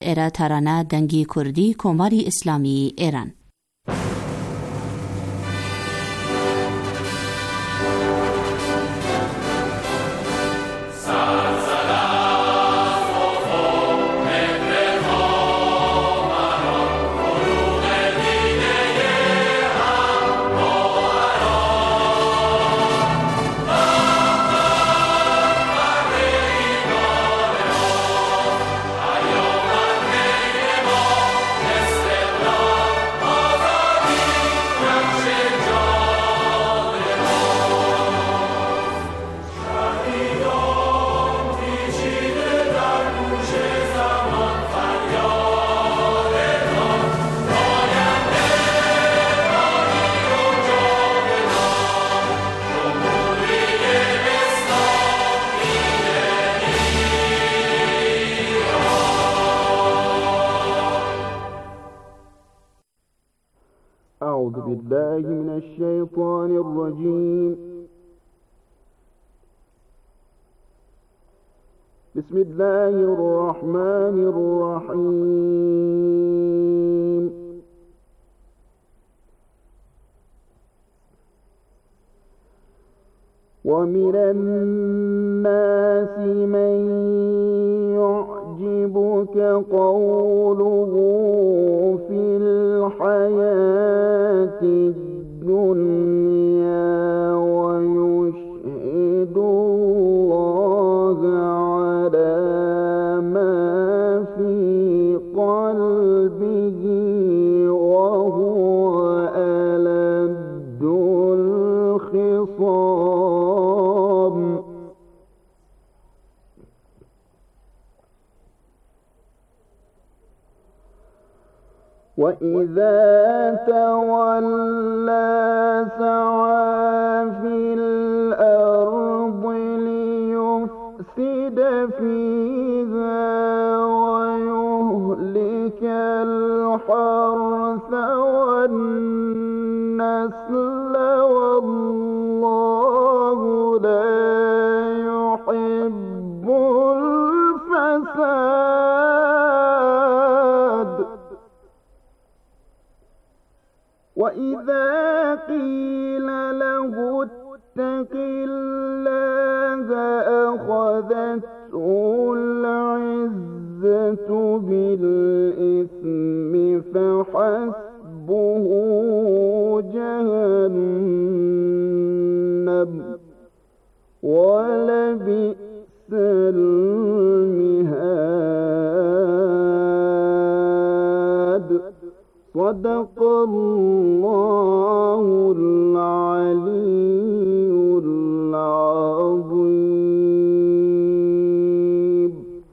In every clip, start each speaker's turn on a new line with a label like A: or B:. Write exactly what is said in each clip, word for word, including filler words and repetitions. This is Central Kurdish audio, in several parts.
A: ایره ترانه دنگی کردی کماری اسلامی ایران.
B: أعوذ بالله من الشيطان الرجيم. بسم الله الرحمن الرحيم. ومن الناس من يعجبك قوله في الحياة الدنيا ويشهد الله على ما في قلبه وهو ألد الخصام. وإذا تولى سعى في الأرض ليفسد فيها ويهلك الحرث والنسل والله لا يحب الفساد. وإذا قيل له اتق الله أخذته العزة بالإثم فحسبه جهنم ولبئس المهاد. صدق الله العلي العظيم.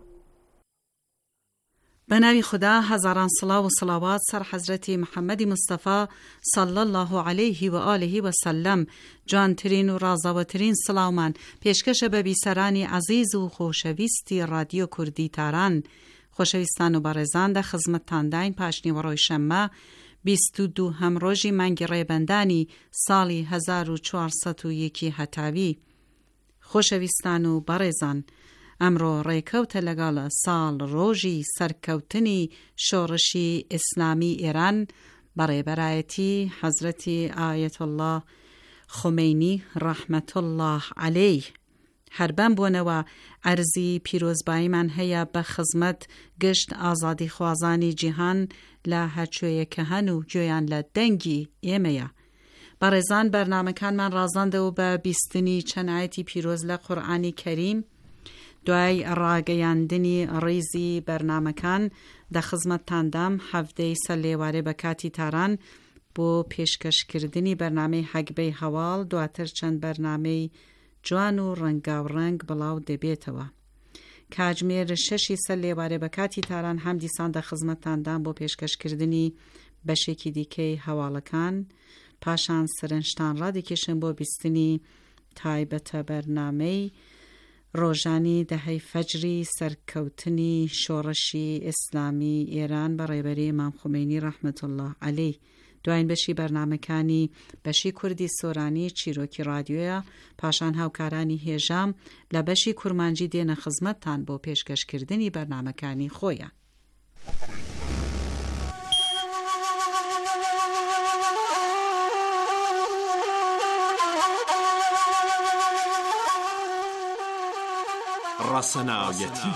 C: به نام خدا هزاران صلاة و صلوات سر حضرت محمد مصطفی صلی الله علیه و آله و سلم. جان ترین و رازا و ترین سلامان پیشکش به بیسرانی عزیز و خوشویستی رادیو کردی تاران. خوشویستان و بارزان در خدمتتان داین پاشنی و روی شنبه بیست و دو همروژی منگی ریبندانی سالی هزار و چهارصد و یک هتاوی. خوشویستان و بارزان امرو ریکوت لگال سال روژی سرکوتنی شورشی اسلامی ایران برای برایتی حضرت آیت الله خمینی رحمت الله علیه. هر بم بونه و عرضی پیروزبایی من هیا به خدمت گشت آزادی خوازانی جهان لا هرچوی که هنو جویان لدنگی ایمیا. برزان برنامه کن من رازنده و به بیستنی چند آیتی پیروز لقرآنی کریم دوای راگیاندنی ریزی برنامه کن ده خدمت تاندم هفته سلیواره بکاتی تاران بو پیشکش کردنی برنامه حقبه حوال دواتر چند برنامه جوان و رنگاو رنگ بلاو دبیتوا. کاجمیر ششی سلیواره بکاتی تاران هم دیسان ده خدمت تاندم بو پیشکش کردنی بشکی دیکی حوالکان پاشان سرنشتان را دیکشن بو بیستنی تایبت برنامه روزانی دهی فجری سرکوتنی شورشی اسلامی ایران برای بری امام خمینی رحمت الله علیه. دوین بشی برنامه کانی بشی کردی سورانی چیروکی رادیویا پاشان هاوکارانی هیجام لبشی کرمانجی دین خدمت تان بو پیشکش کردنی برنامه کانی خویا.
D: رسنایتی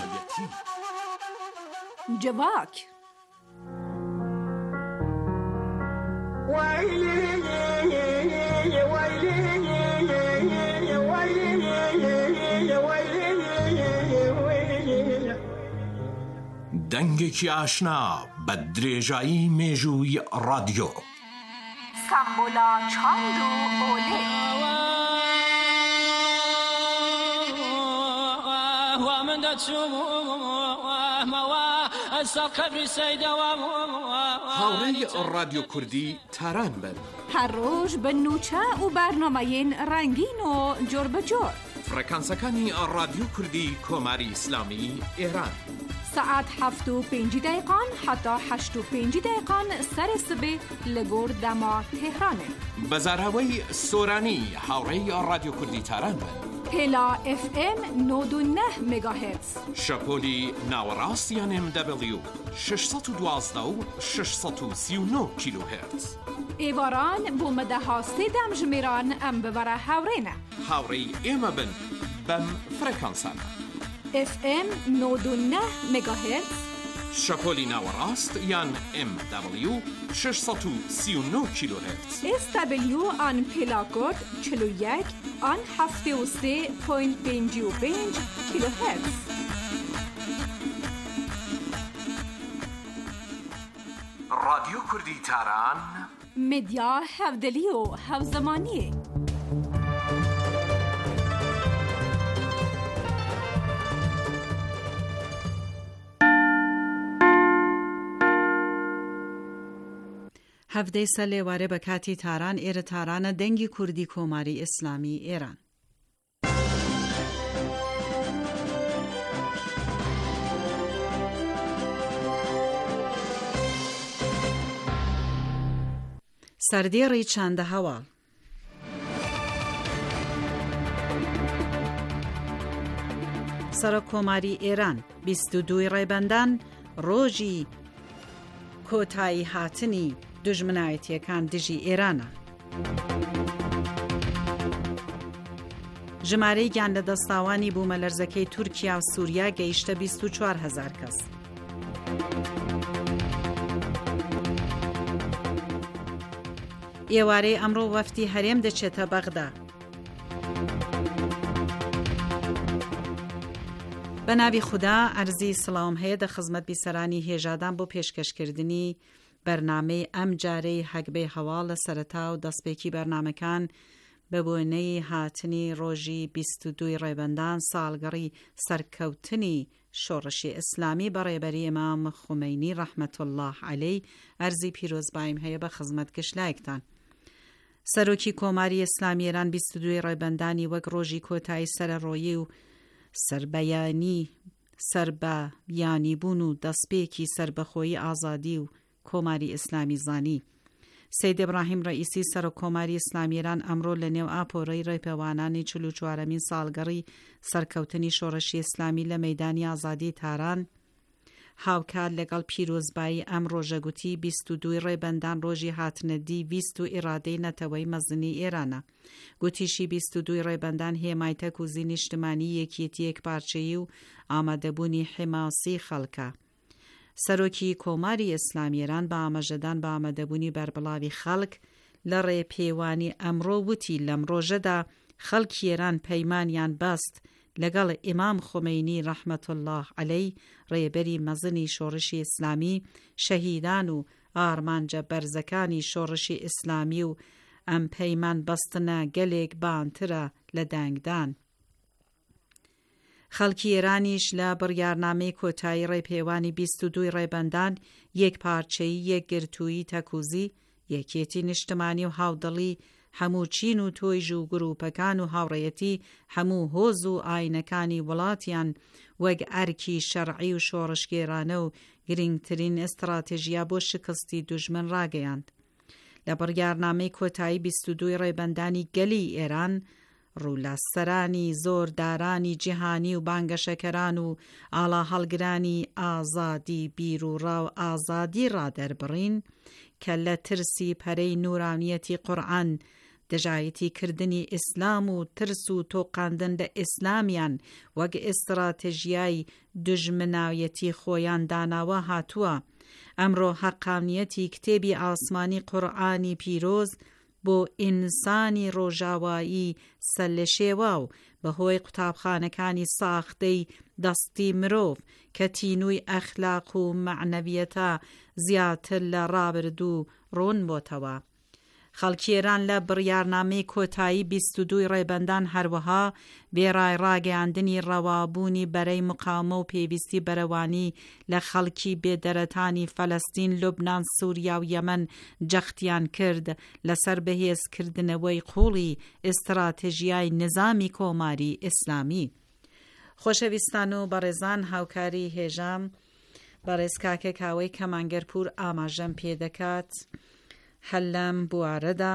E: جواک
D: دەنگێکی ئاشنا بە درێژایی مێژووی رادیۆ
E: سامبولا چاند و ئۆلێ
D: هاوڕێی رادیۆ کوردی تاران بن
E: هەر ڕۆژ بە نوچە و بەرنامەیەن ڕەنگین و جۆر بەجۆر
D: فڕەکانسەکانی رادیۆ کوردی کۆماری ئیسلامی ئێران
E: سعات هەفت و پێنجی دقیقان حتا هەشت و پێنجی دقیقان سەرێ سبێ لە گۆر دەما تێهرانێ
D: بەزاراوەی سۆرانی هاوڕێی رادیۆ کوردی تاران بن
E: هێلا ئف ئێم نۆد و نە مێگاهێرتز
D: شەپۆلی ناوەڕاستیان ئێم دەبلیو شش سەد و دوازدە و شش سەد و سی و نۆ کیلۆهێرتز
E: ئێواران بۆ مەدەها سێدەم ژمێران ئەم ببەرە هاوڕێنە
D: هاوڕێی ئێمە بن بەم فڕەکانسانە
E: ئف ئێم نۆد و نە مێگاهێرتز
D: شەپۆلی ناوەڕاست یان ئێم دەبلیو شش سەد و سی و نۆ کیلۆهێرتز
E: ئێس دەبلیو ئان پێلاکۆت چل و یەک ئان هەفتێ و سێ پۆینت پێنجی و پێنج کیلۆهێرتز
D: رادیۆ کوردی تاران
E: مدیا هەودەلی و هەوزەمانیە
C: هەفتەی سەر لێوارێ بە کاتی تاران ئێرە تارانە دەنگی کوردی کۆماری ئیسلامی ئێران. سەردێڕی چاندە هەواڵ سەرۆک کۆماری ئێران بیست و دوو ڕێبەندان ڕۆژی کۆتایی هاتنی دژمنایەتیەکان دژی ئێرانە. ژمارەی گیان لە دەستاوانی بوومەلەرزەکەی تورکیا و سووریا گەیشتە بیست و چوار هەزار کەس. ئێوارەی ئەمڕۆ وەفتی هەرێم دەچێتە بەغدا. بە ناوی خوددا ئەرزی سڵاوم هەیە دە خزمەت بیسەرانی هێژادان بۆ پێشکەشکردنی بەرنامەی ئەم جارەی هەگبەی هەواڵ لە سەرەتا و دەستپێکی بەرنامەکان بە بۆنەی هاتنی ڕۆژی بیست و دوو ڕێبەندان ساڵگەڕی سەرکەوتنی شۆڕشی ئیسلامی بە ڕێبەری ئیمام خومەینی ڕەحمەت الله عەلەی ئەرزی پیرۆزبایم هەیە بە خزمەت گشتلایەکتان. سەرۆکی کۆماری ئیسلامی ئێران بیست و دوو ڕێبەندانی وەک ڕۆژی کۆتایی سەرەڕۆیی و سربەیانی سربەیانی بوون و دەستپێکی سربەخۆیی ئازادی و کۆماری ئیسلامی زانی. سید ئیبراهیم ڕئیسی سەرۆک کۆماری ئیسلامی ئێران ئەمڕۆ لە نێو ئاپۆرەی ڕێپێوانانی چل و چوارەمین ساڵگەڕی سەرکەوتنی شۆڕشی ئیسلامی لە مەیدانی ئازادی تاران هاوکات لەگەڵ پیرۆزبایی ئەم ڕۆژەگوتی بیست و دوو ڕێبەندان ڕۆژی هاتنەدی ویست و ئیرادەی نەتەوەی مەزنی ئێرانە. گوتیشی بیست و دوو ڕێبەندان هێمای تەکوزی نیشتمانی یەکیەتی یەکپارچەیی و ئامادەبوونی حماسی خەڵکە. سەرۆکی کۆماری ئیسلامی ئێران بە ئاماژەدان بە ئامادەبوونی بەربڵاوی خەڵک لە ڕێپێوانی ئەمڕۆ وتی لەم ڕۆژەدا خەڵکی ئێران پەیمانیان بەست لەگەڵ ئیمام خومەینی ڕەحمەت الله عەلەی ڕێبەری مەزنی شۆڕشی ئیسلامی شەهیدان و ئارمانجە بەرزەکانی شۆڕشی ئیسلامی و ئەم پەیمان بەستنە گەلێک بانترە لە دەنگدان. خەڵکی ئێرانیش لە بڕیارنامەی کۆتایی ڕێپێوانی بیست و دوو ڕێبەندان یەک پارچەیی یەکگرتووی تەکوزی یەکێتی نیشتمانی و هاودڵی هەموو چین و تۆیژ و گروپەکان و هاوڕێیەتی هەموو هۆز و ئاینەکانی وڵاتیان وەک ئەرکی شەرعی و شۆڕشگێرانە و گرنگترین ئەستراتێژیا بۆ شکستی دوژمن ڕاگەیاند. لە بڕیارنامەی کۆتایی بیست و دوو ڕێبەندانی گەلی ئێران ڕوولەسەرانی زۆردارانی جیهانی و بانگەشەکەران و ئاڵا هەڵگرانی ئازادی بیر و ڕاو ئازادی ڕادەربڕین کە لە ترسی پەرەی نورانیەتی قورئان دژایەتی کردنی ئیسلام و ترس و تۆقاندن لە ئیسلامیان وەک ئستراتێژیای دژمناویەتی خۆیان داناوە هاتووە. ئەمڕۆ حەقانیەتی کتێبی ئاسمانی قورئانی پیرۆز بۆ ئینسانی ڕۆژاوایی سەرلەشێوە و بەهۆی قوتابخانەکانی ساختەی دەستی مرۆڤ کە تینووی ئەخلاق و معنەویەتە زیاتر لە ڕابردوو ڕوون بۆتەوە. خەڵکی ئێران لە بڕیارنامەی کۆتایی بیست و دوو ڕێبەندان هەروەها بێڕای ڕاگەیاندنی ڕەوابوونی بەرەی مقاومە و پێویستی بەرەوانی لە خەڵکی بێدەرەتانی فەلەستین، لوبنان، سووریا و یەمەن جەختیان کرد لەسەر بەهێزکردنەوەی قوڵی ئستراتێژیای نظامی کۆماری ئیسلامی. خۆشەویستان و بەڕێزان، هاوکاری هێژام بەڕێز کاکە کاوەی کەمانگەرپور ئاماژەم پێدەکات هەل لەم بوارەدا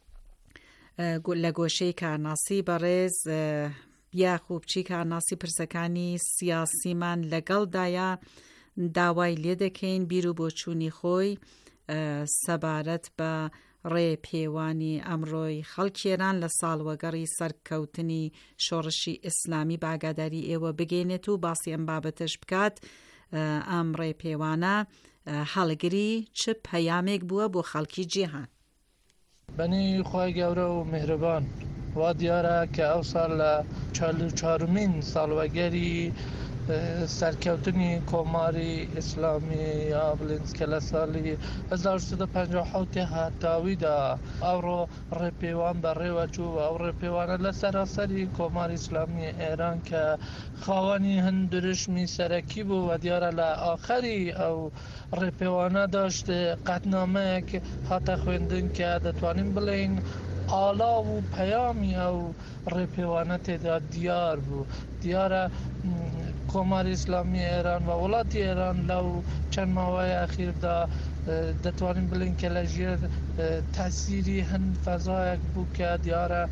C: لە گۆشەی کارناسی بەڕێز یاخوبچی کارناسی پرسەکانی سیاسیمان لەگەڵدایە داوای لێ دەکەین بیر و بۆچوونی خۆی سەبارەت بە ڕێپێوانی ئەمڕۆی خەڵکێران لە ساڵوەگەڕی سەرکەوتنی شۆڕشی ئیسلامی باگاداری ئێوە بگەینێت و باسی ئەم بابەتەش بکات. ئەم ڕێپێوانە هەڵگری چ پەیامێک بووە بۆ خەڵکی جیهان؟
F: بەنی خۆی گەورە و میهرەبان، وا دیارە کە ئەو ساڵ لە چارمین ساڵوەگەری سەرکەوتنی کۆماری ئیسلامی یا بڵێنس کە لە ساڵی هەزار و سێ سەد و پەنجا و حەوت هاتاویدا ئەوڕۆ ڕێپێوان بەڕێوە چوو. ئەو ڕێپێوانە لە سەراسەری کۆماری ئیسلامی ئێران کە خاوەنی هەند درشمی سەرەکی بوو و دیارە لە ئاخەری ئەو ڕێپێوانە داشت قەتنامەیەک هاتە خوێندن کە دەتوانین بڵێین ئاڵا و پەیامی ئەو ڕێپێوانە تێدا دیار بوو. دیارە کۆماری ئیسلامی ئێران و وڵاتی ئێران لەو چەند ماوەی ئەخیردا دەتوانین بڵین کە لە ژێر تەسیری هەند فەزایەک بوو کە دیارە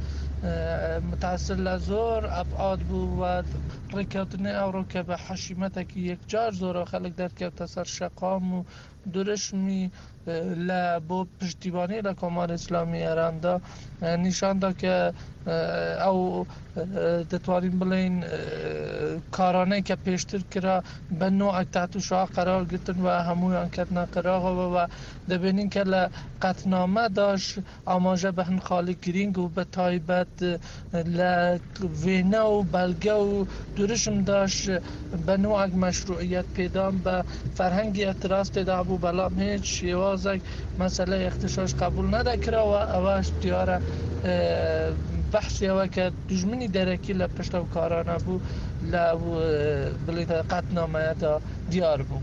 F: متەسر لە زۆر ئەبعاد بوو و ڕێککەوتنی ئەوڕۆ کە بە حەشیمەتێکی یەکجار زۆرە خەڵک دەرکەوتە سەر شەقام و درشمی لە بۆ پشتیبانی لە کۆماری ئیسلامی ئێراندا نیشاندا کە ئەو دەتوانین بڵێن کارانەی کە پێشتر کرا بە نۆعێک تحتوشا قەرار گرتن و هەموویان کەتنە قەراغەوە و دەبینین کە لە قەتنامەداش ئاماژە بە هەند خاڵی گرینگ و بە تایبەت لە وێنە و بەلگە و درشمداش بە نۆعێک مەشروعیەت پێدان بە فەرهەنگی ئەتراس تێدا بوو، بەڵام هیچ شێوازێک مەسەلەی اختشاش قبول نەدەکراوە. ئەوەش دیارە بەحسیەوە کە دژمنی دەرەکی لە پشتە و کارانە بوو لە بڵێتە قەتنامەیەدا دیار بوو.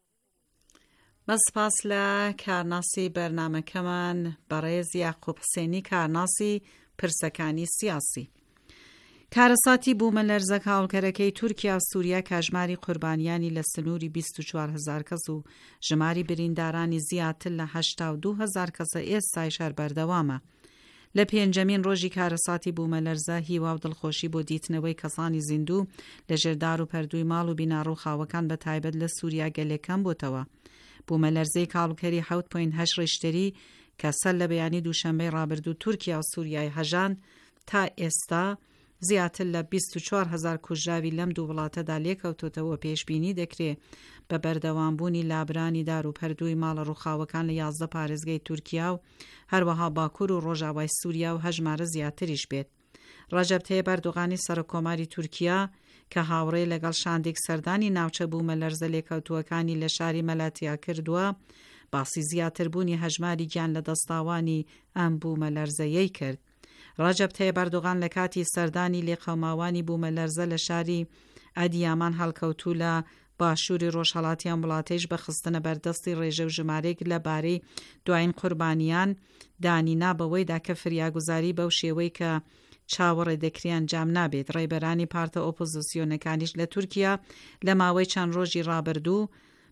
C: بەسپاس لە کارناسی بەرنامەکەمان بەڕێز یاقوب حسێنی کارناسی پرسەکانی سیاسی. کارەساتی بوومە لەرزە هاوڵکەرەکەی تورکیا و سووریا کاژماری قوربانیانی لە سنووری بیست و چوار هەزار کەس و ژماری بریندارانی زیاتر لە هەشتا و دوو هەزار کەسە ئێستای شەر بەردەوامە. لە پێنجەمین ڕۆژی کارەساتی بوومە لەرزە هیوا و دڵخۆشی بۆ دیتنەوەی کەسانی زیندوو لە ژێردار و پەردووی ماڵ و بیناڕوو خاوەکان بە تایبەت لە سووریا گەلێکەم بۆتەوە. بوومە لەرزەی کاڵکەری حەوت پۆینت هەشت ڕیشتەری کە سەر لە بەیانی دووشەمبەی ڕابردوو تورکیا و سووریای هەژان تا ئێستا زیاتر لە بیست و چوار هەزار کوژراوی لەم دوو وڵاتەدا لێکەوتۆتەوە. پێشبینی دەکرێت بە بەردەوامبوونی لابرانی دار و پەردووی ماڵە ڕووخاوەکان لە یازدە پارێزگای تورکیا و هەروەها باکوور و ڕۆژاوای سووریا و هەژمارە زیاتریش بێت. ڕەجەب تەیب ئەردوغانی سەرۆکۆماری تورکیا کە هاوڕێ لەگەڵ شاندێک سەردانی ناوچە بوومە لەرزە لێکەوتووەکانی لە شاری مەلاتیا کردووە، باسی زیاتربوونی هەژماری گیان لە دەستاوانی ئەم بوومە لەرزەیەی کرد. ڕەجەب تەیب ئەردوغان لە کاتی سەردانی لێقەوماوانی بوومە لەرزە لە شاری ئەدیامان هەڵکەوتوو لە باشووری ڕۆژهەڵاتیان وڵاتیش بە خستنە بەردەستی ڕێژە و ژمارێک لەبارەی دوایین قوربانیان دانینا بەوەیدا کە فریاگوزاری بەو شێوەی کە چاوەڕێ دەکریان جام نابێت. ڕێبەرانی پارتە ئۆپۆزیسیۆنەکانیش لە تورکیا لە ماوەی چەند ڕۆژی ڕابردوو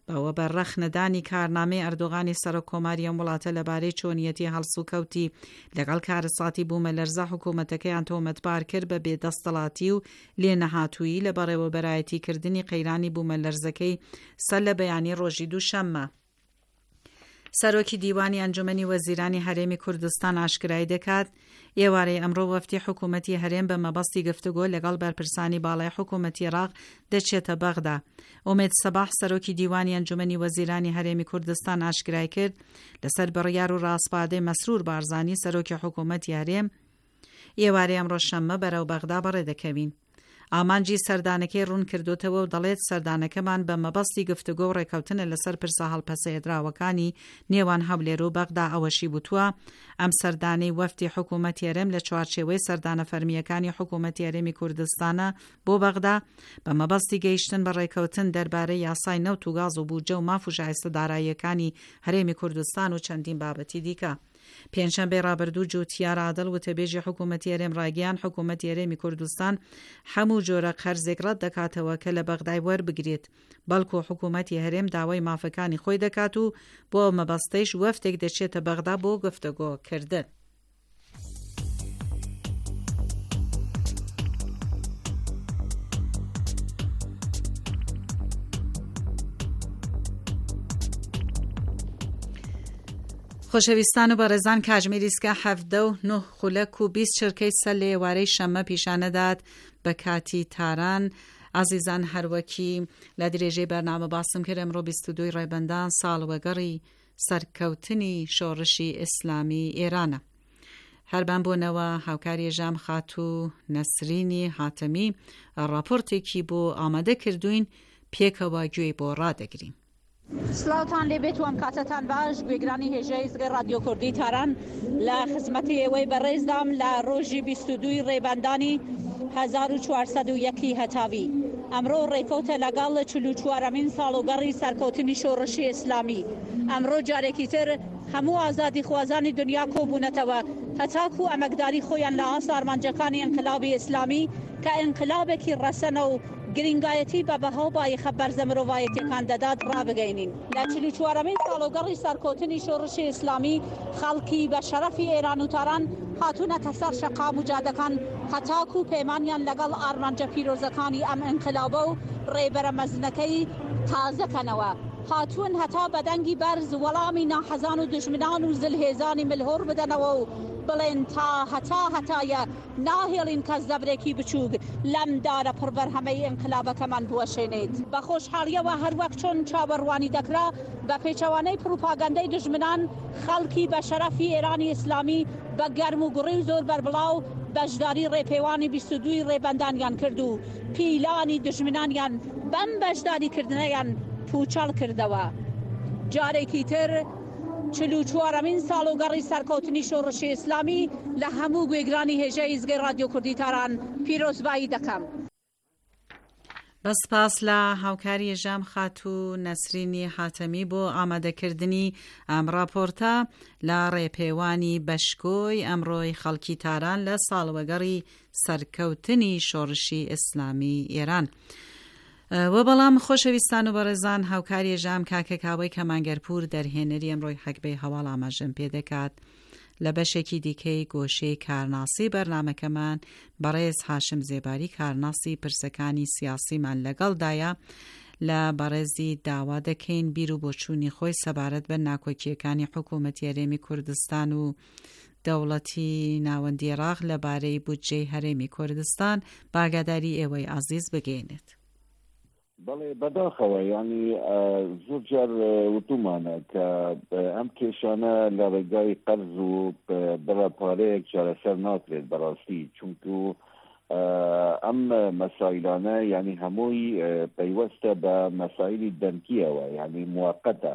C: بەوە بەڕەخ نەدانی کارنامەی ئەردۆغانی سەرۆکۆماریە وڵاتە لەبارەی چۆنیەتی هەڵسوکەوتی لەگەڵ کارەساتی بوومە لەرزە حکوومەتەکەیان تۆمەتبار کرد بە بێدەستەڵاتی و لێنەهاتووی لە بەڕێوەبەرایەتیکردنی قەیرانی بوومە لەرزەکەی سەر لە بەیانی ڕۆژی دووشەممە. سەرۆکی دیوانی ئەنجومەنی وەزیرانی هەرێمی کوردستان ئاشکرای دەکات ئێوارەی ئەمڕۆ وەفتی حکوومەتی هەرێم بە مەبەستی گفتوگۆ لەگەڵ بەرپرسانی باڵای حکوومەتی عێراق دەچێتە بەغدا. ئومێد سەباح سەرۆکی دیوانی ئەنجومەنی وەزیرانی هەرێمی کوردستان ئاشکرای کرد لەسەر بڕیار و ڕاستپادەی مەسرور بارزانی سەرۆکی حکوومەتی هەرێم ئێوارەی ئەمڕۆ شەممە بەرەو بەغدا بەڕێدەکەوین. ئامانجی سەردانەکەی ڕوون کردوتەوە و دەڵێت سەردانەکەمان بە مەبەستی گفتوگۆ و ڕێکەوتنە لەسەر پرسە هەڵپەسەیەدراوەکانی نێوان هەولێر و بەغدا ئەوەشی بوتووە ئەم سەردانەی وەفتی حکوومەتی هەرێم لە چوارچێوەی سەردانە فەرمیەکانی حکوومەتی هەرێمی کوردستانە بۆ بەغدا بە مەبەستی گەیشتن بە ڕێکەوتن دەربارەی یاسای نەوت و گاز و بوجە و ماف و شایستە داراییەکانی هەرێمی کوردستان و چەندین بابەتی دیکە. پێنجشەمبەی ڕابردوو جوتیار عادڵ وتەبێژی حکوومەتی هەرێم ڕاگەیان حکوومەتی هەرێمی کوردستان هەموو جۆرە قەرزێک ڕەت دەکاتەوە کە لە بەغدای وەربگرێت، بەڵکو حکوومەتی هەرێم داوای مافەکانی خۆی دەکات و بۆ مەبەستەیش وەفتێک دەچێتە بەغدا بۆ گفتوگۆکردن. خۆشەویستان و بەڕێزان، کاژمێری ئیسکا حەڤدە و نۆ خولەک و بیست چرکەی سەر لە ئێوارەی شەممە پیشانەدات بە کاتی تاران. ئازیزان، هەروەکی لە درێژەی بەرنامە باسم کرد ئەمڕۆ بیست و دووی ڕێبەندان ساڵوەگەڕی سەرکەوتنی شۆڕشی ئیسلامی ئێرانە. هەربان بۆنەوە هاوکاری ژام خاتوو نەسرینی هاتەمی راپۆرتێکی بۆ ئامادە کردوین، پێکەوە گوێی بۆ ڕادەگرین.
G: سلااوتان لێبێت و ئەم کاتەتان باش. گوێگرانی هێژەی زگە رادیۆ کوردی تاران لە خزمەتی ئێوەی بەڕێزدام لە ڕۆژی بیست و دووی ڕێبەندانی هەزار و چوارسەد و یەکی هەتاوی. ئەمڕۆ ڕێکەوتە لەگەڵ چل و چوارەمین ساڵوگەڕی سەرکەوتنی شۆڕشی ئیسلامی. ئەمڕۆ جارێکی تر هەموو ئازادی خوازانی دنیا کۆبوونەتەوە هەتاکو ئەمەکداری خۆیان لە ئاست ئارمانجەکانی ئینقلابی ئیسلامی کە ئینقلابێکی ڕەسەنە و گرنگایەتی بە بەهاو بایەخە بەرزە مرۆڤایەتیەکان دەدات ڕابگەینین. لە چل و چوارەمین ساڵوگەڕی سەرکەوتنی شۆڕشی ئیسلامی خەڵکی بە شەرەفی ئێران و تاران هاتوونەتە سەر شەقام و جادەکان هەتاکو پەیمانیان لەگەڵ ئارمانجە پیرۆزەکانی ئەم ئینقلابە و ڕێبەرە مەزنەکەی تازەکەنەوە. هاتوون هەتا بەدەنگی بەرز وەڵامی ناحەزان و دژمنان و زلهێزانی ملهۆر بدەنەوە و بڵێن تا هەتا هەتایە ناهێڵین کەس دەبرێکی بچووک لەم دارە پڕبەرهەمەی ئینقلابەکەمان بوەشێنێت. بە خۆشحاڵیەوە هەروەک چۆن چاوەڕوانی دەکرا بە پێچەوانەی پروپاگەندەی دژمنان خەڵکی بە شەرەفی ئێرانی ئیسلامی بە گەرم و گوڕی و زۆر بەربڵاو بەشداری ڕێپەیوانی بیست و دووی ڕێبەندانیان کرد و پیلانی دژمنانیان بەم بەشداریکردنەیان پوچەڵ کردەوە. جارێکی تر چل و چوارەمین ساڵوگەڕی سەرکەوتنی شۆڕشی ئیسلامی لە هەموو گوێگرانی هێژەی ئیزگەی رادیۆ کوردی تاران پیرۆزبایی دەکەم.
C: بەسپاس لە هاوکاری ژام خاتوو نەسرینی هاتەمی بۆ ئامادەکردنی ئەم راپۆرتە لە ڕێپێوانی بەشکۆی ئەمڕۆی خەڵکی تاران لە ساڵوەگەڕی سەرکەوتنی شۆڕشی ئیسلامی ئێران. و بەڵام خۆشەویستان و بەڕێزان، هاوکاری ژام کاکە کاوەی کەمانگەرپور دەرهێنەری ئەمڕۆی حەکبەی هەواڵ ئاماژەم پێ دەکات. لە بەشێکی دیکەی گۆشەی کارناسی بەرنامەکەمان بەڕێز هاشم زێباری کارناسی پرسەکانی سیاسیمان لەگەڵدایە. لە بەڕێزی داوا دەکەین بیر و بۆچوونی خۆی سەبارەت بە ناکۆکیەکانی حکوومەتی هەرێمی کوردستان و دەوڵەتی ناوەندی عێراق لەبارەی بودجەی هەرێمی کوردستان باگاداری ئێوەی عەزیز بگەێنێت.
H: بەڵێ بەداخەوە ینی زۆر جار وتومانە کە ئەم کێشانە لە ڕێگای قەرز و بەرە پارەیەک چارەسەر ناکرێت بەڕاستی، چونکو ئەم مەسایلانە ینی هەمووی پەیوەستە بە مەسایلی دەنکیەوە، ینی موقەتە.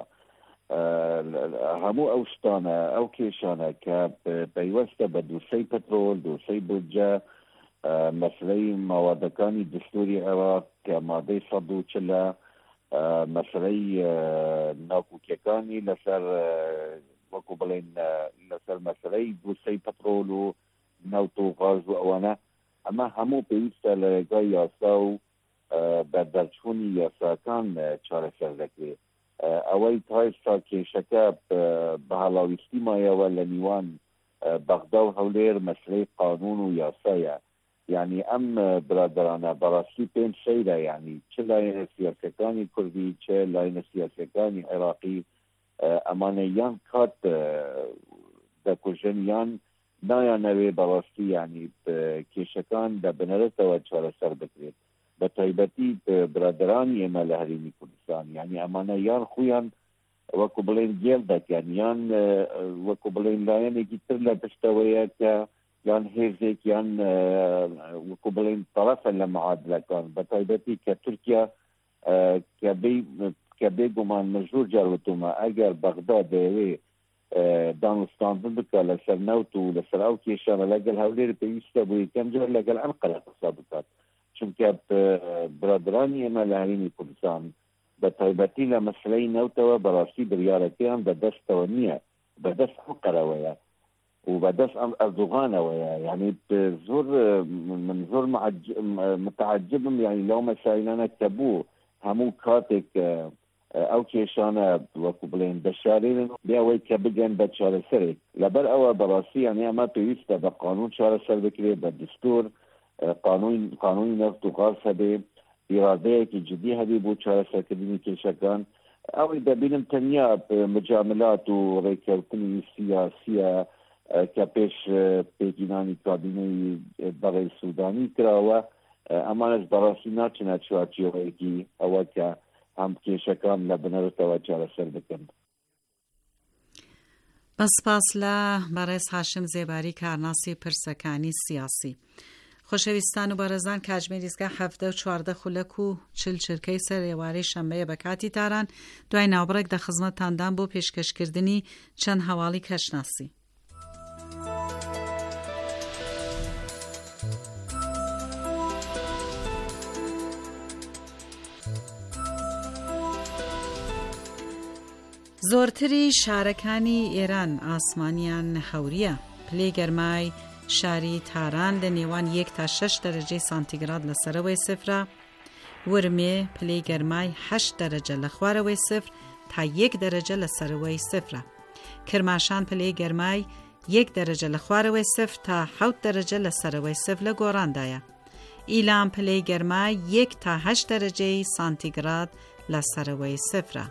H: هەموو ئەو شتانە ئەو کێشانە کە پەیوەستە بە دووسەی پەترۆل، دووسەی بودجە، مەسلەی ماوادەکانی دستوری عێراق کە مادەی سەد و چلە، مەسلەی ناکۆکیەکانی لەسەر وەکو بڵێن لەسەر مەسلەی دووسەی پەترۆل و نەوت و غاز و ئەوانە، ئەمە هەموو پێویستە لە ڕێگای یاسا و بەردەرچوونی یاساکان چارەسەر دەکرێت. ئەوەی تایستا کێشەکە بە هەڵاویستی مایەوە لە میوان بەغدا و هەولێر مەسلەی قانون و یاسایە. یعنی ئەم برادرانە بەڕاستی پێم سەیرە، یعنی چ لایەنە سیاسەکانی کوردی چه لایەنە سیاسەکانی عێراقی ئەمانە یان کات دەکوژن یان نایانەوێ بەڕاستی یعنی کێشەکان لە بنەرەتەوە چارەسەر بکرێت، بە تایبەتی برادرانی ئێمە لە هەرێمی کوردستان. یعنی ئەمانە یان خویان وەکو بڵێن گێڵ دەکەن یان وەکو بڵێن لایەنێکی تر لە پشتەوەیە کە یان هێزێک یان وەکو بڵێن تەرەفە لە معادلەکان، بە تایبەتی کە تورکیا کە بێگومان مەژوور جاروتومە ئەگەر بەغدا دەیەوێ دانوستاندن بکە لەسەر نەوت و لەسەر ئەو کێشانە لەگەڵ هەولێر پێویستە بۆ یەکەم جار لەگەڵ ئەنقەرە قسە بکات، چونکە برادرانی ئێمە لە هەرێمی کوردستان بە تایبەتی لە مەسلەی نەوتەوە بەڕاستی بڕیارەکەیان بەدەستەوە نییە، بەدەست ئەنقەرەوەیە و بەدەست ئەم ئەردوغانەوەیە. یعنی زۆر من زۆر متعجبم یعنی لەو مەسایلانە کە بوو هەموو کاتێک ئەو کێشانە وەکو بڵێن دەشارێنن بیاوەی کە بگەن بە چارەسەرێک. لەبەر ئەوە بەڕاستی یعنی ئەمە پێویستە بە قانون چارەسەر بکرێت، بە دستور قانونی نەفت و غاز هەبێ، ئیرادەیەکی جدی هەبێ بۆ چارەسەرکردنی کێشەکان. ئەوەی دەبینم تەنیا مجاملات و ڕێککەوتنی سیاسیە کە پێش پێگینانی کابینەی بەڕێ سوودانی کراوە، ئەمانش بەڕاستی ناچنە چوارچێوەیەکی ئەوە کە ئەم کێشەکان لە بنەرەتەوە چارەسەر بکەن.
C: بەسپاس لە بەڕێز هاشم زێباری کارناسی پرسەکانی سیاسی. خۆشەویستان و بەڕێزان، کاتژمێری دیزگا هەفتە و چواردە خولەک و چل چرکەی سەر ئێوارەی شەمبەیە بە کاتی تاران دوای ناوبڕێک دە خزمەتتاندان بۆ پێشکەشکردنی چەند هەواڵی کەشناسی. زۆرتری شارەکانی ئێران ئاسمانیان هەوریە. پلەی گەرمای شاری تاران لە نێوان یەک تا شەش دەرەجەی سانتیگراد لە سەرەوەی سفرە. ورمێ پلەی گەرمای هەشت دەرەجە لە خوارەوەی سفر تا یەک دەرەجە لە سەرەوەی سفرە. کرماشان پلەی گەرمای یەک دەرەجە لە خوارەوەی سفر تا حەوت دەرەجە لە سەرەوەی سفر لە گۆڕاندایە. ئیلام پلەی گەرمای یەک تا هەشت دەرەجەی سانتیگراد لە سەرەوەی سفرە.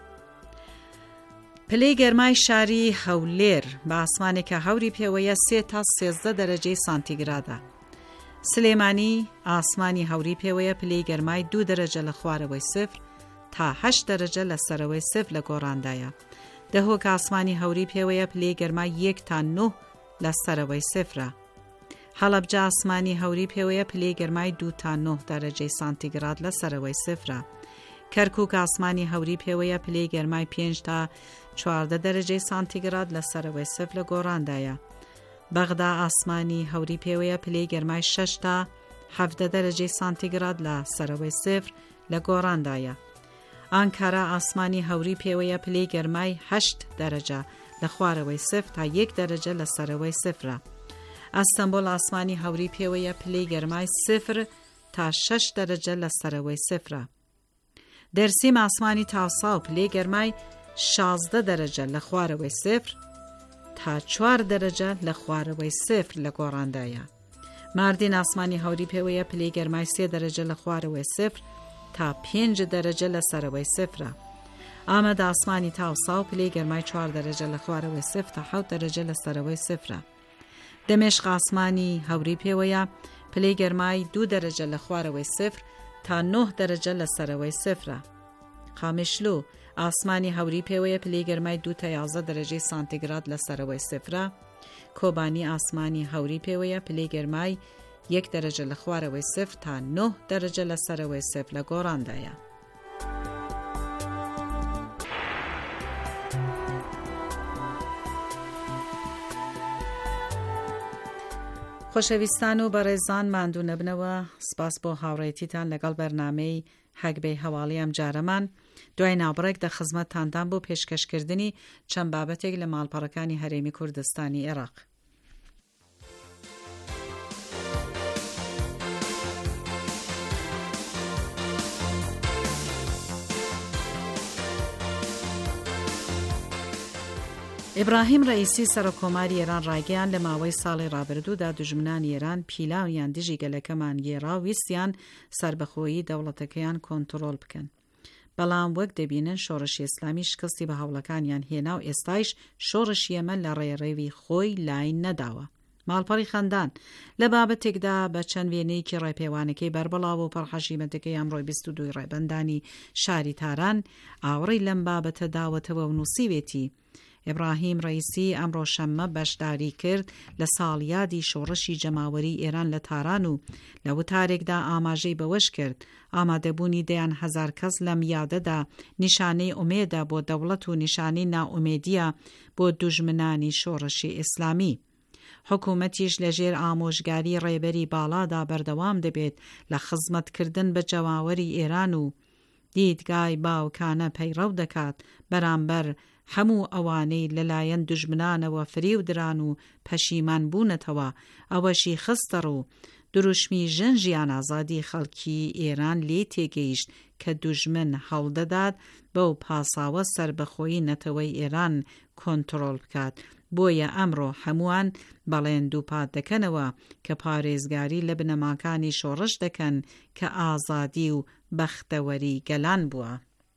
C: پلەی گەرمای شاری هەولێر بە ئاسمانێکە هەوری پێوەیە سێ تا سێزدە دەرەجەی سانتیگرادە. سلێمانی ئاسمانی هەوری پێوەیە پلەی گەرمای دوو دەرەجە لە خوارەوەی سفر تا هەشت دەرەجە لە سەرەوەی سفر لە گۆڕاندایە. دەهۆک ئاسمانی هەوری پێوەیە پلەی گەرمای یەک تا نۆ لە سەرەوەی سفرە. هەڵەبجە ئاسمانی هەوری پێوەیە پلەی گەرمای دوو تا نۆ دەرەجەی سانتیگراد لە سەرەوەی سفرە. کەرکووک ئاسمانی هەوری پێوەیە پلەی گەرمای پێنج تا چواردە دەرەجەی سانتیگراد لە سەرەوەی سفر لە گۆڕاندایە. بەغدا ئاسمانی هەوری پێوەیە پلەی گەرمای شەش تا حەڤدە دەرەجەی سانتیگراد لە سەرەوەی سفر لە گۆڕاندایە. ئانکارا ئاسمانی هەوری پێوەیە پلەی گەرمای هەشت دەرەجە لە خوارەوەی سفر تا یەک دەرەجە لە سەرەوەی سفرە. ئەستەمبۆل ئاسمانی هەوری پێوەیە پلەی گەرمای سفر تا شەش دەرەجە لە سەرەوەی سفرە. دەرسیم ئاسمانی تاوسا و پلەی گەرمای شازدە دەرەجە لە خوارەوەی سفر تا چوار دەرەجە لە خوارەوەی سفر لە گۆڕاندایە. ماردین ئاسمانی هەوری پێوەیە پلەی گەرمای سێ دەرەجە لە خوارەوەی سفر تا پێنج دەرەجە لە سەرەوەی سفرە. ئامەد ئاسمانی تاوسا و پلەی گەرمای چوار دەرەجە لە خوارەوەی سفر تا حەوت دەرەجە لە سەرەوەی سفرە. دەمێشق ئاسمانی هەوری پێوەیە پلەی گەرمای دوو دەرەجە لە خوارەوەی سفر تا نۆ دەرەجە لە سەرەوەی سفرە. قامشلو ئاسمانی هەوری پێوەیە پلەی گەرمای دوو تا یازدە دەرەجەی سانتیگراد لە سەرەوەی سفرە. کۆبانی ئاسمانی هەوری پێوەیە پلەی گەرمای یەک دەرەجە لە خوارەوەی سفر تا نۆ دەرەجە لە سەرەوەی سفر لە گۆڕاندایە. خۆشەویستان و بەڕێزان ماندوو نەبنەوە، سپاس بۆ هاوڕێتیتان لەگەڵ بەرنامەی هەگبەی هەواڵی ئەم جارەمان. دوای ناوبڕێک دە خزمەتتاندان بۆ پێشکەشکردنی چەند بابەتێک لە ماڵپەڕەکانی هەرێمی کوردستانی عێراق. ئیبراهیم ڕئیسی سەرۆکۆماری ئێران ڕاگەیان لە ماوەی ساڵی ڕابردوودا دوژمنانی ئێران پیلاویان دژی گەلەکەمان گێڕا و ویستیان سربەخۆیی دەوڵەتەکەیان کۆنتڕۆڵ بکەن. بەڵام وەک دەبینن شۆڕشی ئیسلامی شکستی بە هەوڵەکانیان هێنا و ئێستایش شۆڕشی ئەمە لە ڕێڕێوی خۆی لای نەداوە. ماڵپەڕی خەندان لە بابەتێکدا بە چەند وێنەیەکی ڕێپێوانەکەی بەربەڵاو و پەرحەشیمەتەکەی ئەمڕۆی بیست و دوو ڕێبەندانی شاری تاران ئاوڕی لەم بابەتە داوەتەوە و نووسیوێتی. ئیبراهیم ڕئیسی ئەمڕۆ شەممە بەشداری کرد لە ساڵیادی شۆڕشی جەماوەری ئێران لە تاران و لە وتارێکدا ئاماژەی بەوەش کرد ئامادەبوونی دەیان هەزار کەس لەم یادەدا نیشانەی ئومێدە بۆ دەوڵەت و نیشانەی ناومێدیە بۆ دوژمنانی شۆڕشی ئیسلامی. حکوومەتیش لەژێر ئامۆژگاری ڕێبەری باڵادا بەردەوام دەبێت لە خزمەتکردن بە جەماوەری ئێران و دیدگای باوکانە پەیڕەو دەکات بەرامبەر هەموو ئەوانەی لەلایەن دوژمنانەوە فریو دران و پەشیمان بوونەتەوە ئەوەشی خستەڕ و دروشمی ژەنجیان ئازادی خەڵکی ئێران لێ تێگەیشت کە دوژمن هەوڵدەدات بەو پاساوە سربەخۆیی نەتەوەی ئێران کۆنتڕۆڵ بکات. بۆیە ئەمڕۆ هەمووان بەڵێن دووپات دەکەنەوە کە پارێزگاری لە بنەماکانی شۆڕش دەکەن کە ئازادی و بەختەوەری گەلان بووە.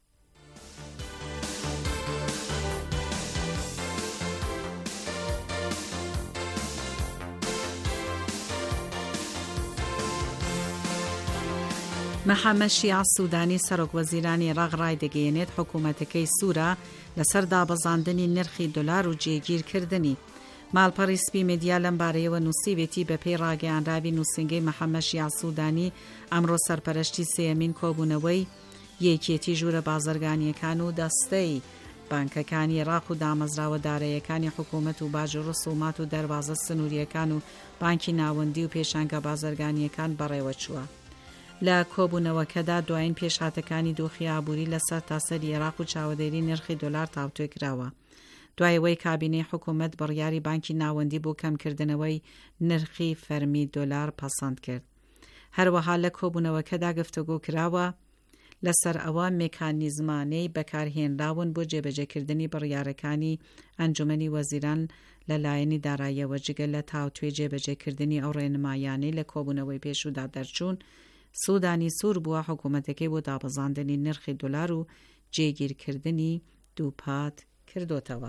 C: محەممەد شیع سوودانی سەرۆکوەزیرانی عێراق ڕای دەگەیەنێت حکوومەتەکەی سوورە لەسەر دابەزاندنی نرخی دۆلار و جێگیرکردنی. ماڵپەڕی سپی مێدیا لەم بارەیەوە نووسیوێتی بە پێی ڕاگەیاندراوی نووسنگەی محەممەد شیع سوودانی ئەمڕۆ سەرپەرشتی سێیەمین کۆبوونەوەی یەکێتی ژوورە بازرگانیەکان و دەستەی بانکەکانی عێراق و دامەزراوە داراییەکانی حکوومەت و باجوور و سوڵمات و دەربازە سنووریەکان و بانکی ناوەندی و پێشانگە بازرگانیەکان بەڕێوە چووە. لە کۆبوونەوەکەدا دوایین پێشهاتەکانی دۆخی ئابووری لەسەر تاسەری عێراق و چاودێری نرخی دۆلار تاوتوێ کراوە. دوایەوەی کابینەی حکوومەت بڕیاری بانکی ناوەندی بۆ کەمکردنەوەی نرخی فەرمی دۆلار پەسەند کرد. هەروەها لە کۆبوونەوەکەدا گفتوگۆ کراوە لەسەر ئەوە مێکانیزمانەی بەکارهێنراون بۆ جێبەجێکردنی بڕیارەکانی ئەنجومەنی وەزیران لەلایەنی داراییەوە جگە لە تاوتوێ جێبەجێکردنی ئەو ڕێنمایانەی لە کۆبوونەوەی پێشودا دەرچوون. سوودانی سوور بووە حکوومەتەکەی بۆ دابەزاندنی نرخی دۆلار و جێگیرکردنی دووپات کردوتەوە.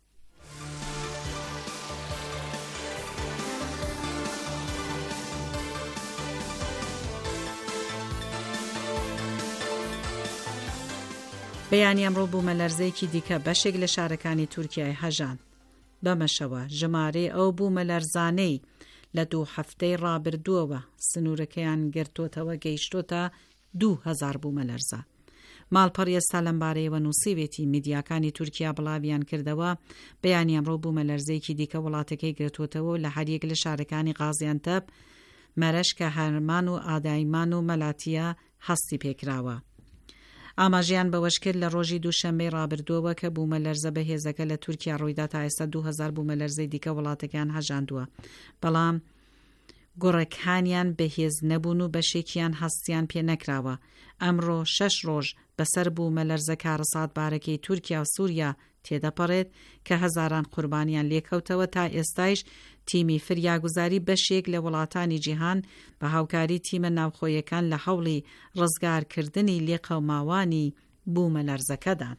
C: بەیانی ئەمڕۆ بوومە لەرزەیەکی دیکە بەشێک لە شارەکانی تورکیای هەژان. بەمەشەوە ژمارەی ئەو بوومە لەرزانەی لە دوو هەفتەی ڕابردووەوە سنوورەکەیان گرتوتەوە گەیشتۆتە دوو هەزار بوومە لەرزە. ماڵپەڕی ئێستا لەم بارەیەوە نووسیوێتی میدیاکانی تورکیا بڵاویان کردەوە بەیانی ئەمڕۆ بوومە لەرزەیەکی دیکە وڵاتەکەی گرتوتەوە و لە هەریەک لە شارەکانی غازیانتەب، مەرەشکە، هەرمان و ئادایمان و مەلاتیە هەستی پێکراوە. ئاماژیان بەوەش کرد لە ڕۆژی دووشەممەی ڕابردووەوە کە بوومە لەرزە بەهێزەکە لە تورکیا ڕوویدا تا ئێستا دوو هەزار بوومە لەرزەی دیکە وڵاتەکان هەژاندووە، بەڵام گۆڕەکانیان بەهێز نەبوون و بەشێکیان هەستیان پێ نەکراوە. ئەمڕۆ شەش ڕۆژ بەسەر بوومە لەرزە کارەسات بارەکەی تورکیا و سووریا تێدەپەڕێت کە هەزاران قوربانیان لێکەوتەوە. تا ئێستایش تیمی فریاگوزاری بەشێک لە وڵاتانی جیهان بە هاوکاری تیمە ناوخۆیەکان لە هەوڵی ڕزگارکردنی لێقەوماوانی بوومە لەرزەکەدان.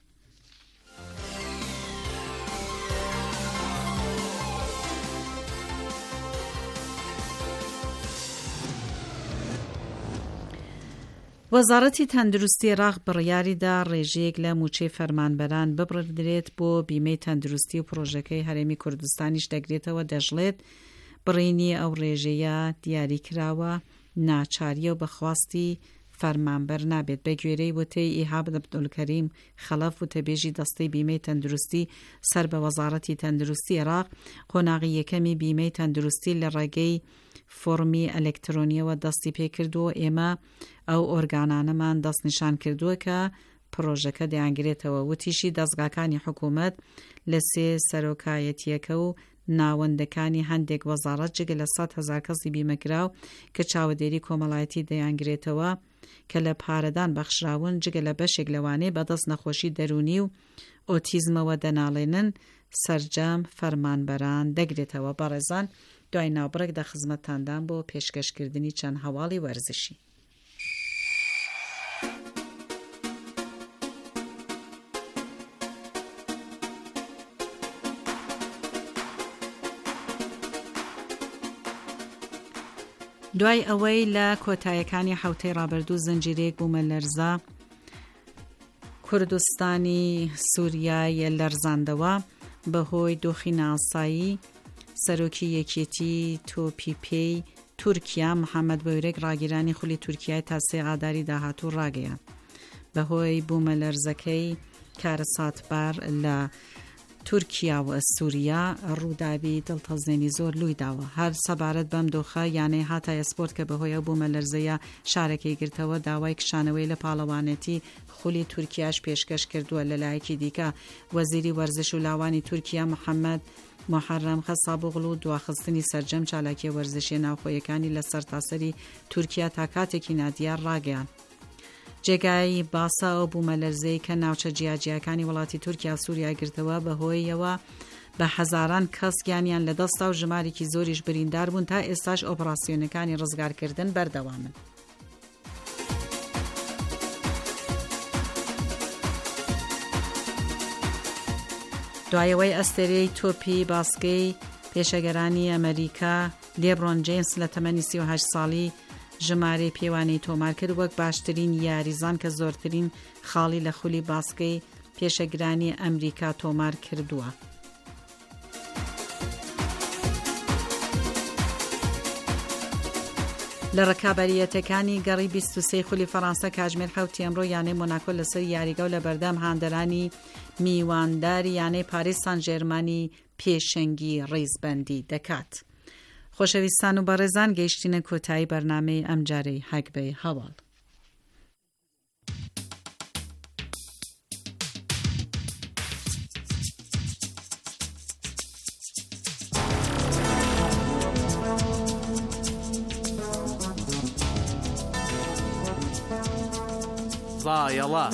C: وەزارەتی تەندروستی عێراق بڕیاریدا ڕێژەیەک لە موچەی فەرمانبەران ببڕدرێت بۆ بیمەی تەندروستی و پرۆژەکەی هەرێمی کوردستانیش دەگرێتەوە. دەژڵێت بڕینی ئەو ڕێژەیە دیاری کراوە ناچاریە و بەخواستی فەرمانبەر نابێت. بە گوێرەی وتەی ئیهاب عەبدولکەریم خەلەف و تەبێژی دەستەی بیمەی تەندروستی سەر بە وەزارەتی تەندروستی عێراق قۆناغی یەکەمی بیمەی تەندروستی لە ڕێگەی فۆرمی ئەلێکترۆنیەوە دەستی پێکردووە. ئێمە ئەو ئۆرگانانەمان دەستنیشان کردووە کە پرۆژەکە دەیانگرێتەوە. وتیشی دەستگاکانی حکوومەت لە سێ سەرۆکایەتیەکە و ناوەندەکانی هەندێک وەزارەت جگە لە سەد هەزار کەسی بیمەکراو کە چاودێری کۆمەڵایەتی دەیانگرێتەوە کە لە پارەدان بەخشراون جگە لە بەشێک لەوانەی بەدەست نەخۆشی دەرونی و ئۆتیزمەوە دەناڵێنن سەرجەم فەرمانبەران دەگرێتەوە. بەڕێزان، دوای ناوبڕێک دە خزمەتتاندان بۆ پێشکەشکردنی چەند هەواڵی وەرزشی. دوای ئەوەی لە کۆتاییەکانی حوتەی ڕابردوو زنجیرەیەک بوومە لەرزە کوردستانی سووریای لەرزاندەوە بەهۆی دۆخی ناسایی، سەرۆکی یەکێتی تۆپیپێی تورکیا محەممەد بەورێک ڕاگیرانی خولی تورکیای تا سێ ئاداری داهاتوو ڕاگەیان. بەهۆی بوومە لەرزەکەی کارە ساتبار لە تورکیا و سووریا ڕووداوی دڵتەزێنی زۆر لووی داوە. هەر سەبارەت بەم دۆخە یانەی هاتایە سپۆرت کە بەهۆیە بوومە لەرزەیە شارەکەی گرتەوە داوای کشانەوەی لە پاڵەوانەتی خولی تورکیاش پێشکەش کردووە. لەلایەکی دیکە وەزیری وەرزش و لاوانی تورکیا محەممەد محەرەم خەسابوغڵ و دواخستنی سەرجەم چالاکی وەرزشی ناوخۆیەکانی لە سەرتاسەری تورکیا تا کاتێکی نادیار ڕاگەیان. جێگای باسا ئەو بوومە لەرزەی کە ناوچە جیاجیەکانی وڵاتی تورکیا و سووریا گرتەوە بەهۆیەوە بە هەزاران کەس گیانیان لە دەستا و ژمارێکی زۆریش بریندار بوون. تا ئێستاش ئۆپراسیۆنەکانی ڕزگارکردن بەردەوامن. دوایەوەی ئەستێرەی تۆپی باسکەی پێشەگەرانی ئەمریکا لێبرۆن جێمس لە تەمەنی سی و هەشت ساڵی ژمارەی پێوانەی تۆمار کرد وەک باشترین یاریزان کە زۆرترین خاڵی لە خولی باسکەی پێشەگرانی ئەمریکا تۆمار کردووە. لە ڕکابەریەتەکانی گەڕی بیست و سێ خولی فەڕەنسا کاتژمێر حەوتی ئەمڕۆ یانەی مۆناکۆ لەسەر یاریگە و لە بەردەم هاندەرانی میوانداری یانەی پاریس سان ژێرمانی پێشەنگی ڕیزبەندی دەکات. خۆشەویستان و بەڕێزان، گەیشتینە کۆتایی بەرنامەی ئەمجارەی هەگبەی هەواڵ.
D: ضایەڵە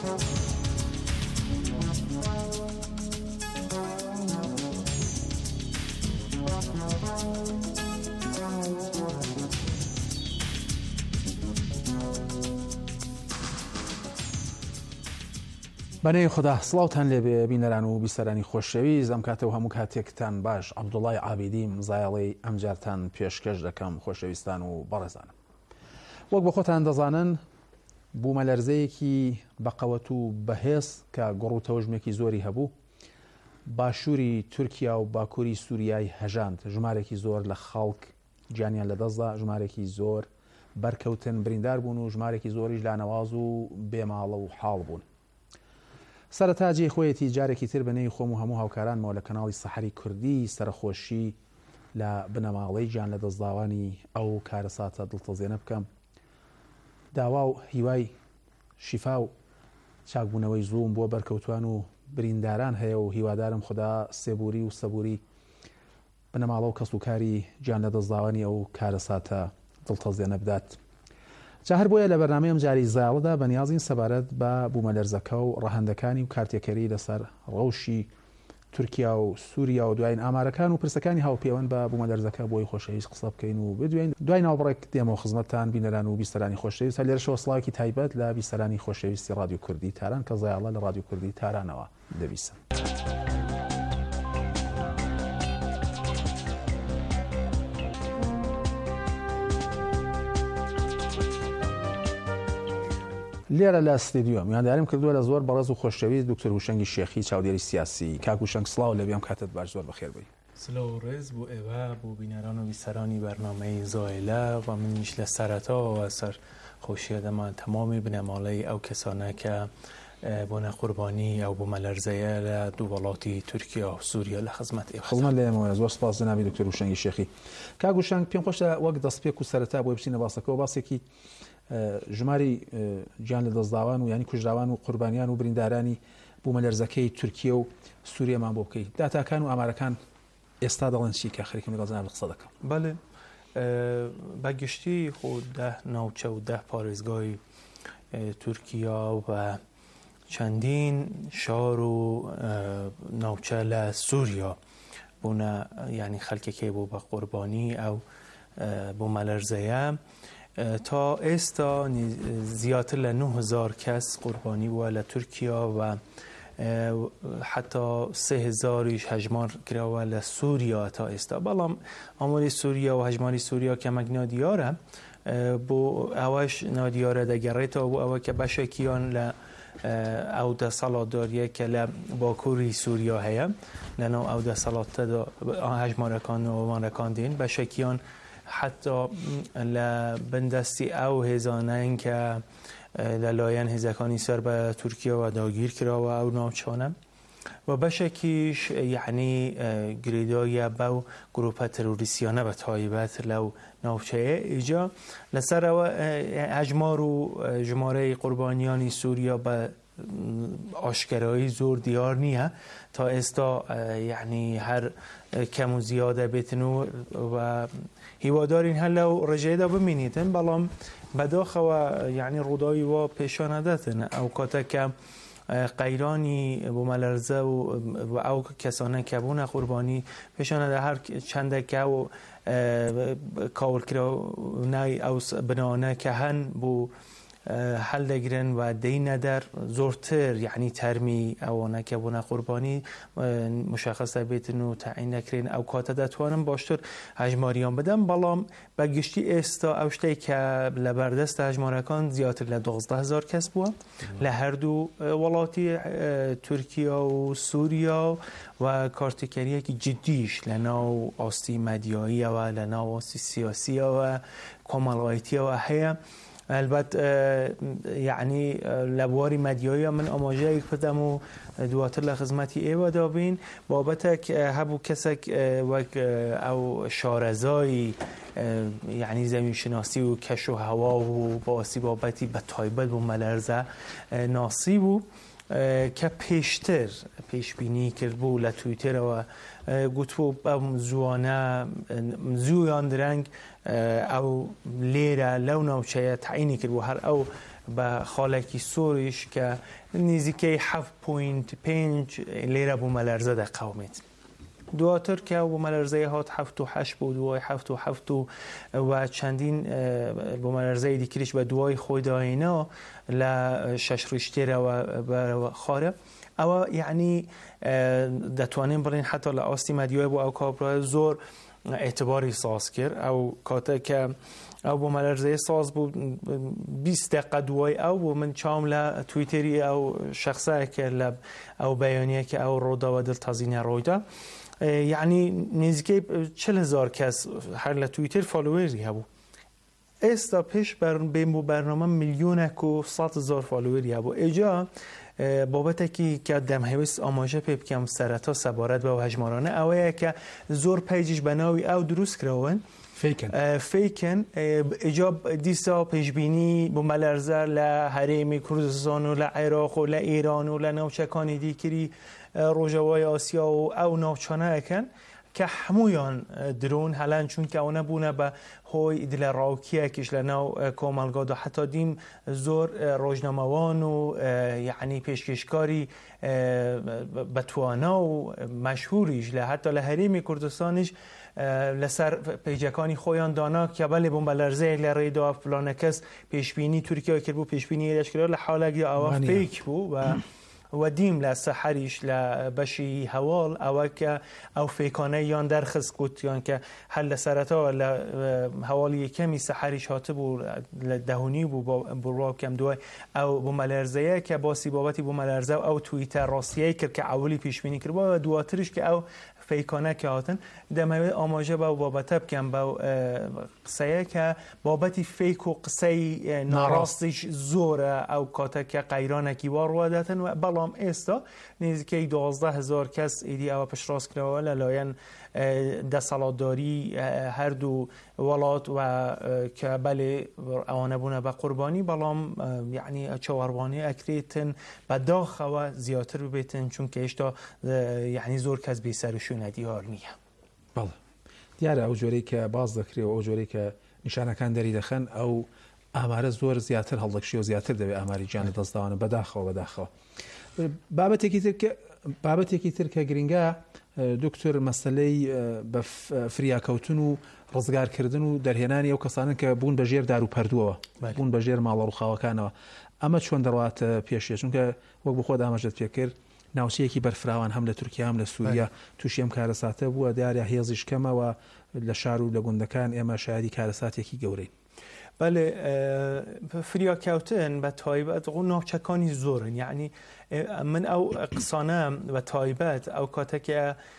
I: بەنێی خوددا سڵاوتان لێبێ بینەران و بیسەرانی خۆشەویست. ئەم کاتەوە هەموو کاتێکتان باش. عەبدوڵای عابیدیم زایەڵەی ئەمجارتان پێشکەش دەکەم خۆشەویستان و بەڕێزانم. وەک بە خۆتان دەزانن بوومە لەرزەیەکی بەقەوەت و بەهێز کە گۆڕ و تەوژمێکی زۆری هەبوو باشووری تورکیا و باکووری سووریای هەژاند. ژمارێکی زۆر لە خەڵک گیانیان لەدەستدا، ژمارێکی زۆر بەرکەوتن بریندار بوون و ژمارێکی زۆریش لانەواز و بێماڵە و حاڵ بوون. سەرەتاجی خۆیەتی جارێکی تر بنەی خۆم و هەموو هاوکارانمەوە لە کەناڵی سەحەری کوردی سەرخۆشی لە بنەماڵەی گیان لە دەستداوانی ئەو کارەساتە دڵتەزێنە بکەم. داوا و هیوای شیفا و چاکبوونەوەی زووم بۆ بەرکەوتوان و برینداران هەیە و هیوادارم خوددا سێبووری و سەبووری بنەماڵە و کەسوکاری گیان لە دەستداوانی ئەو کارەساتە دڵتەزێنە بدات. جا هەر بۆیە لە بەرنامەی ئەمجاری زایەڵەدا بەنیازین سەبارەت بە بوومە لەرزەکە و ڕەهەندەکانی و کارتێکەری لەسەر ڕەوشی تورکیا و سووریا و دوایین ئامارەکان و پرسەکانی هاوپەیوەند بە بوومە لەرزەکە بۆی خۆشەویست قسە بکەین و بدوێن. دوای ناوبڕێک دێمەوە خزمەتتان بینەران و بیسەرانی خۆشەویست. هەر لێرەشەوە سڵاوێکی تایبەت لە بیسەرانی خۆشەویستی رادیۆ کوردی تاران کە زایەڵە لە رادیۆ کوردی تارانەوە دەبیسن. لێرە لە ستیدیۆ میانداریم کردووە لە زۆر بەڕێز و خۆشەویست دکتۆر هوشەنگی شێخی چاودێری سیاسی. کاک هوشەنگ سڵاو لەبێم کاتت باش، زۆر بەخێر بی.
J: سڵاو و ڕێز بۆ ئێوە بۆ بینەران و بیسەرانی بەرنامەی زایەلە و منیش لە سەرەتاوە سەر خۆشیە دەمان تەمامی بنەماڵەی ئەو کەسانە کە بۆنە قوربانی ئەو بوومە لەرزەیە لە دوو وڵاتی تورکیا و سووریا لە خزمەت ئێوە. خزمەت
I: لێمەوە. زۆر سپاس جەنابی دکتۆر هوشەنگی شێخی. کاک هوشەنگ پێم خۆشە وەک دەستپێک و سەرەتا بۆی بچینە باسەکەەوە باسێکی ژماری گیان لە دەستداوان و ینی کوژراوان و قوربانیان و بریندارانی بوومە لەرزەکەی تورکیا و سووریامان بۆ بکەیت. داتاکان و ئامارەکان ئێستا دەڵێن چی کە خەریکم لەگەڵ جەناب قسە دەکەم.
J: بەڵێ بەگشتی خۆ ده ناوچە و ده پارێزگای تورکیا و چندین شار و ناوچه لسوریا بونا یعنی خلک که بو با قربانی او بو ملرزه تا استا زیاتر ل نه هزار کس قربانی بو ل ترکیه و حتی سه هزاریش هجمار کرا ل سوریا تا استا بلام آموری سوریا و هجماری سوریا که مگنا دیاره بو اوش نادیاره دگره تا بو او که بشکیان ل او ده صلاة داریه که لباکوری سوریا هیا لنو او ده صلاة دا هجمارکان و مانرکان دین بشکیان حتی لبندستی او هزانه که للاین هزکانی سر به ترکیه و داگیر کرا و او ناوچانه و بشکیش یعنی گریدای باو گروپ تروریسیانه به تایبت لو ناوچه ایجا لسر و اجمار و جماره قربانیانی سوریا به آشکرایی زور دیار نیه تا استا یعنی هر کم و زیاده بتنو و هیوادارین هل لو رجعه دا بمینیتن بلام بداخه و یعنی رودایی و پیشانه داتن اوقاتا که قیرانی بو ملرزه و او کسانه که بونه قربانی پیشانه ده هر چنده که او کاول کرا نای او بنانه که هن بو حل دگرن و دی ندر زورتر یعنی ترمی اوانه که بونه قربانی مشخصه بیتن و تعیین نکرین او کاته دتوانم باشتر هجماریان بدم بلام بگشتی استا اوشتی که لبردست هجمارکان زیادتر لدوازده هزار کس بوا لهر دو ولاتی ترکیه و سوریا و کارتکریه که جدیش لناو آستی مدیایی و لناو آستی سیاسی و کاملایتی و هیا البته یعنی لبواری مدیایی من آماجه یک پدم و دواتر لخدمتی ایوا دابین بابت هبو کسک وک او شارزایی یعنی زمین شناسی و کش و هوا و باسی بابتی به تایبت و ملرزه ناسی بو که پیشتر پیش بینی کرد بو لتویتر و گوتو بام زوانه زویان درنگ او لیره لونه و چه تعیینی کرد و هر او با خالکی سوریش که نزدیکی هفت پوینت پنج لیره بو ملرزه در قومیت دواتر که بو ملرزه هات هفت و هشت بود دوای هفت و هفت و چندین بو ملرزه دیکریش به دوای خود اینا ل شش رشته و خاره او یعنی دتوانیم برین حتی لآستی مدیای بو او کابرای زور اعتباری ساز کرد او کاته که او بو ملرزه ساز بود بیست دقیقه دوای او بو من چام ل تویتری او شخصه که لب او بیانیه که او رودا و دل تازینه رویده یعنی نزدیک چل هزار کس هر ل تویتر فالووری هبو استا پیش بر بین برنامه میلیون و صد هزار فالووری هبو اجا بابت کی که دم هوس آماجه پیپ کم سرتا سبارت و هجمارانه اوه که زور پیجش بناوی او درست کراون
I: فیکن
J: فیکن اجاب دیسا پیشبینی بو ملرزه ل حریم کردستان و ل عراق و ل ایران و ل نوچکان دیکری روجوای آسیا و او نوچانه اکن که همویان درون هلان چون که اونه بونه به هوی دل راوکیه کش لناو کومالگاد و حتی دیم زور روزنامه‌وان و یعنی پیشکشکاری بتوانا و مشهوریش له حتی لحریم کردستانش لسر پیجکانی خویان دانا که بله بوم بلرزه لریدا فلان کس پیشبینی ترکیه کرد بو پیشبینی اشکال لحالگی اواف پیک بو و و دیم لسحریش لبشی حوال او که او فیکانه یان درخص کت یان که حل سرطا ل حوالی کمی سحریش هاته بو دهونی بو بو کم دوای او بو ملرزه که باسی بابتی بو ملرزه او توییتر راستیه کرد که اولی پیش بینی کرد و دواترش که او فیکانه که هاتن دمه آماجه با بابت کم با قصه که بابتی فیک و قصه ناراستش زوره او کاته که قیرانه کی وار وادتن و بلام استا نزدیک دوازده هزار کس ایدی او پش راست کرده ولی لاین دستالداری هر دو ولات و که بله آنه بونه با قربانی بلام یعنی چواروانی اکریتن با داخل و زیادتر بیتن چون که اشتا یعنی زور کس بی سرشون دیار نیه.
I: بله دیاره او جوری که باز دکری و او جوری که نشانه کن داری دخن او ئامارە زۆر زیاتر هەڵدەکشی و زیاتر دەبێت ئاماری گیانی دەستداوانە بەداخەوە بەداخەوە. بابەتێکی تر بابەتێکی تر کە گرنگە دکتۆر مەسەلەی بە فریاکەوتن و ڕزگارکردن و دەرهێنانی ئەو کەسانن کە بوون بەژێر دار و پەردووەوە بوون بەژێر ماڵە ڕووخاوەکانەوە. ئەمە چۆن دەڕاتە پێشێ چونکە وەک بخۆ ئاماژەت پێکرد ناوچەیەکی بەرفراوان هەم لە تورکیا هەم لە سووریا تووشی ئەم کارەساتە بووە دیارە هێزیش کەمەوە لە شار و لە گوندەکان ئێمە شایەتی کارەساتێکی گەورەی.
J: بەڵێ فریاکەوتن بە تایبەت ناوچەکانی زۆرن، یعنی من ئەو قسانە بە تایبەت ئەو کاتێکە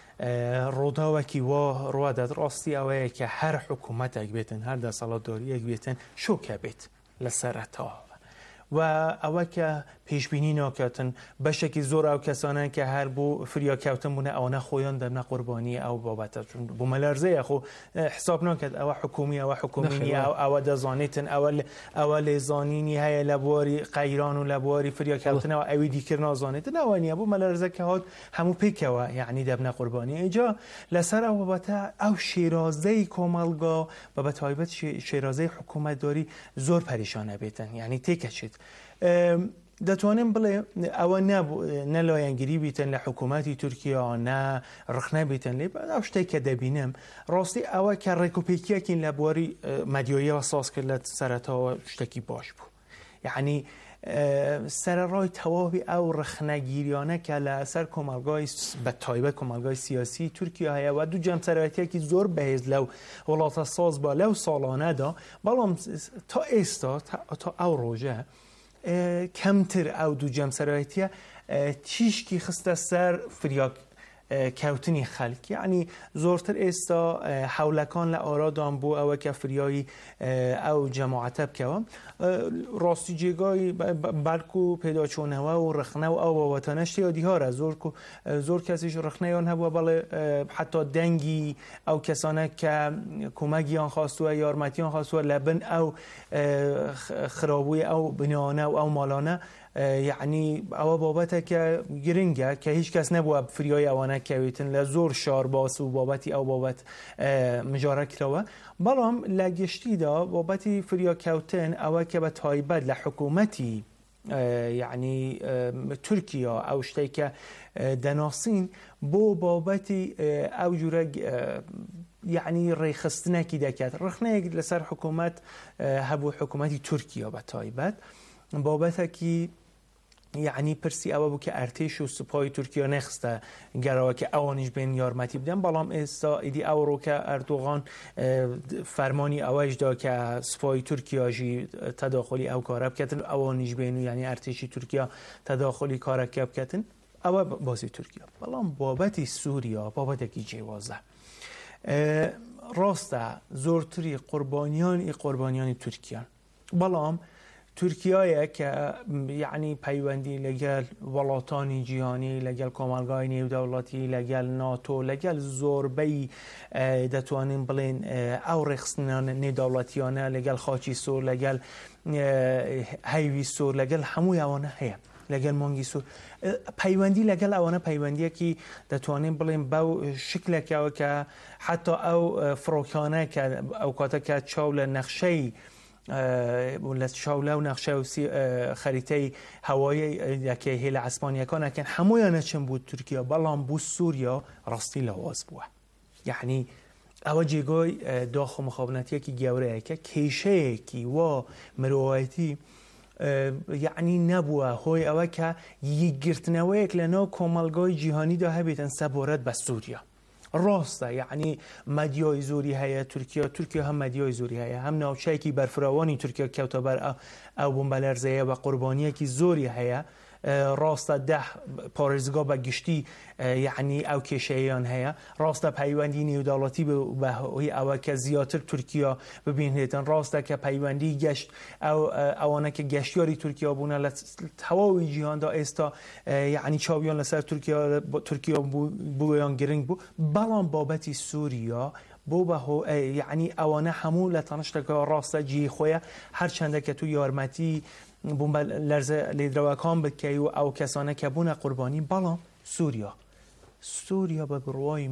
J: ڕۆداوەکی وا ڕوادات ڕاستی ئەوەیە کە هەر حکوومەتێک بێتن هەر دەسەڵاتداریەک بێتن شۆکە بێت لە سەرەتا و ئەوە کە پێشبینی ناکاتن بەشێکی زۆر ئەو کەسانە کە هەر بۆ فریاکەوتن بوونە ئەوەنە خۆیان دەبنە قوربانی ئەو بابەتە بۆ مەلەرزەیە خۆ حساب ناکات ئەوە حکومی ئەوە حکومی ئەوە دەزانێتن ئەوە لێزانینی هەیە لە بواری قەیران و لە بواری فریاکەوتنەوە ئەوی دیکرد نازانێتن ئەوە نییە بۆ مەلەرزە کە هات هەموو پێکەوە یعنی دەبنە قوربانی. اینجا لەسەر ئەو بابەتە ئەو شێرازەی کۆمەلگا بە بەتایبەت شێرازەی حکوومەتداری زۆر پەریشانە بێتن، یعنی تێکەچێت. دەتوانم بڵێ ئەوە نەلایەنگیری بیتن لە حکوومەتی تورکیا نە ڕخنە بیتن لێ ئەو شتێک کە دەبینم ڕاستی ئەوە کە ڕێکوپێکیەکین لە بواری مەدیۆیەوە ساز کرد لە سەرەتاوە شتێکی باش بوو، یعنی سەرڕای تەواوی ئەو ڕخنەگیریانە کە لە سەر کۆمەلگای بە تایبەت کۆمەلگای سیاسی تورکیا هەیە و دوو جەمسەرەتیەکی زۆر بەهێز لەو وڵاتە ساز بە لەو ساڵانەدا، بەڵام تا ئێستا تا ئەو ڕۆژە کەمتر ئەو دوو جەمسەرەتیە تیشکی خستە سەر فریاک کەوتنی خەڵک، یعنی زۆرتر ئێستا حولەکان لە ئارادان بۆ ئەوە کە فریایی ئەو جەماعەتە بکەوە. ڕاستی جێگای بەلک و پێداچوونەوە و ڕخنە و ئەو بابەتانە شتێکی دیارە زۆر کەسیش ڕخنەیان هەبووە، بەڵێ حتا دەنگی ئەو کەسانە کە کۆمەکیان خواستووە یارمەتیان خواستووە لە بن ئەو خرابووی ئەو بنیانە و ئەو ماڵانە، یعنی ئەوە بابەتە کە گرنگە کە هیچ کەس نەبووە فریای ئەوانە کەوێتن لە زۆر شارباس و بابەتی ئەو بابەت مژارە کرەوە. بەڵام لە گشتیدا بابەتی فریاکەوتن ئەوە کە بە تایبەت لە حکوومەتی یعنی تورکیا ئەو شتێک کە دەناسین بۆ بابەتی ئەو جورە یعنی ڕێخستنێکی دەکات. ڕخنەیەک لەسەر حکوومەت هەبوو حکوومەتی تورکیا بە تایبەت بابەتێکی یعنی پرسی ئەوە بوو کە ئەرتێش و سوپای تورکیا نەخستە گەرەوە کە ئەوانیش بێن یارمەتی بدەن، بەڵام ئێستا ئیدی ئەوڕۆ کە ئەردۆغان فەرمانی ئەوەشدا کە سوپای تورکیاژی تەداخلی ئەو کارە بکەن ئەوانیش بێن و یعنی ئەرتێشی تورکیا تەداخلی کارەکە بکەن، ئەوە باسی تورکیا. بەڵام بابەتی سووریا بابەتێکی جیاوازە. ڕاستە زۆرتری قوربانیانی قوربانیانی تورکیان، بەڵام تورکیایە کە یعنی پەیوەندی لەگەل وڵاتانی جیهانی لەگەل کۆمەلگای نێودەوڵەتی لەگەل ناتۆ لەگەل زۆربەی دەتوانین بڵێن ئەو ڕێخستنە نێودەوڵەتیانە لەگەل خاچی سۆر لەگەل هەیوی سۆر لەگەل هەمووی ئەوانە هەیە لەگەل مانگی سۆر پەیوەندی لەگەل ئەوانە پەیوەندیەکی دەتوانین بڵێن بەو شکلێکەوە کە حتا ئەو فڕۆکانە کە ئەو کاتەکە چاو لە نەخشەی لە شاولە و نەخشە و خەریتەی هەوایی یەکەی هێ لە ئەسپانیەکانەکەن هەموویانە چەند بوو تورکیا، بەڵام بوو سووریا ڕاستی لاواز بووە. یعنی ئەوە جێگای داخ و مخابنەتیەکی گەورەیە کە کێشەیەکی وا مرۆڤایەتی یعنی نەبووە هۆی ئەوە کە یەکگرتنەوەیەک لەناو کۆمەلگای جیهانیدا هەبێتن سەبارەت بە سووریا. ڕاستە یعنی مەدیای زۆری هەیە تورکیا تورکیا هەم مەدیای زۆری هەیە، هەم ناوچەیەکی بەرفراوانی تورکیا کەوتە بەر ئەو بۆمبەلەرزەیە بە قوربانیەکی زۆری هەیە. ڕاستە ده پارێزگا بە گشتی یعنی ئەو کێشەیەیان هەیە. ڕاستە پەیوەندی نێودەوڵەتی بەهۆی ئەوە کە زیاتر تورکیا ببینێتن، ڕاستە کە پەیوەندی گەشت ئەوانە کە گەشتیاری تورکیا بوونە لە تەواوی جیهاندا ئێستا یعنی چاویان لەسەر تورکیا بوویان گرنگ بوو. بەڵام بابەتی سووریا بۆ بەهۆ یعنی ئەوانە هەموو لە تەنشتەکە ڕاستە جێی خۆیە، هەرچەندە کە تو یارمەتی بوومبە لەرزە لێدرەوەکان بکەی و ئەو کەسانە کە بوونە قوربانی، بەڵام سووریا سووریا بە بڕوای من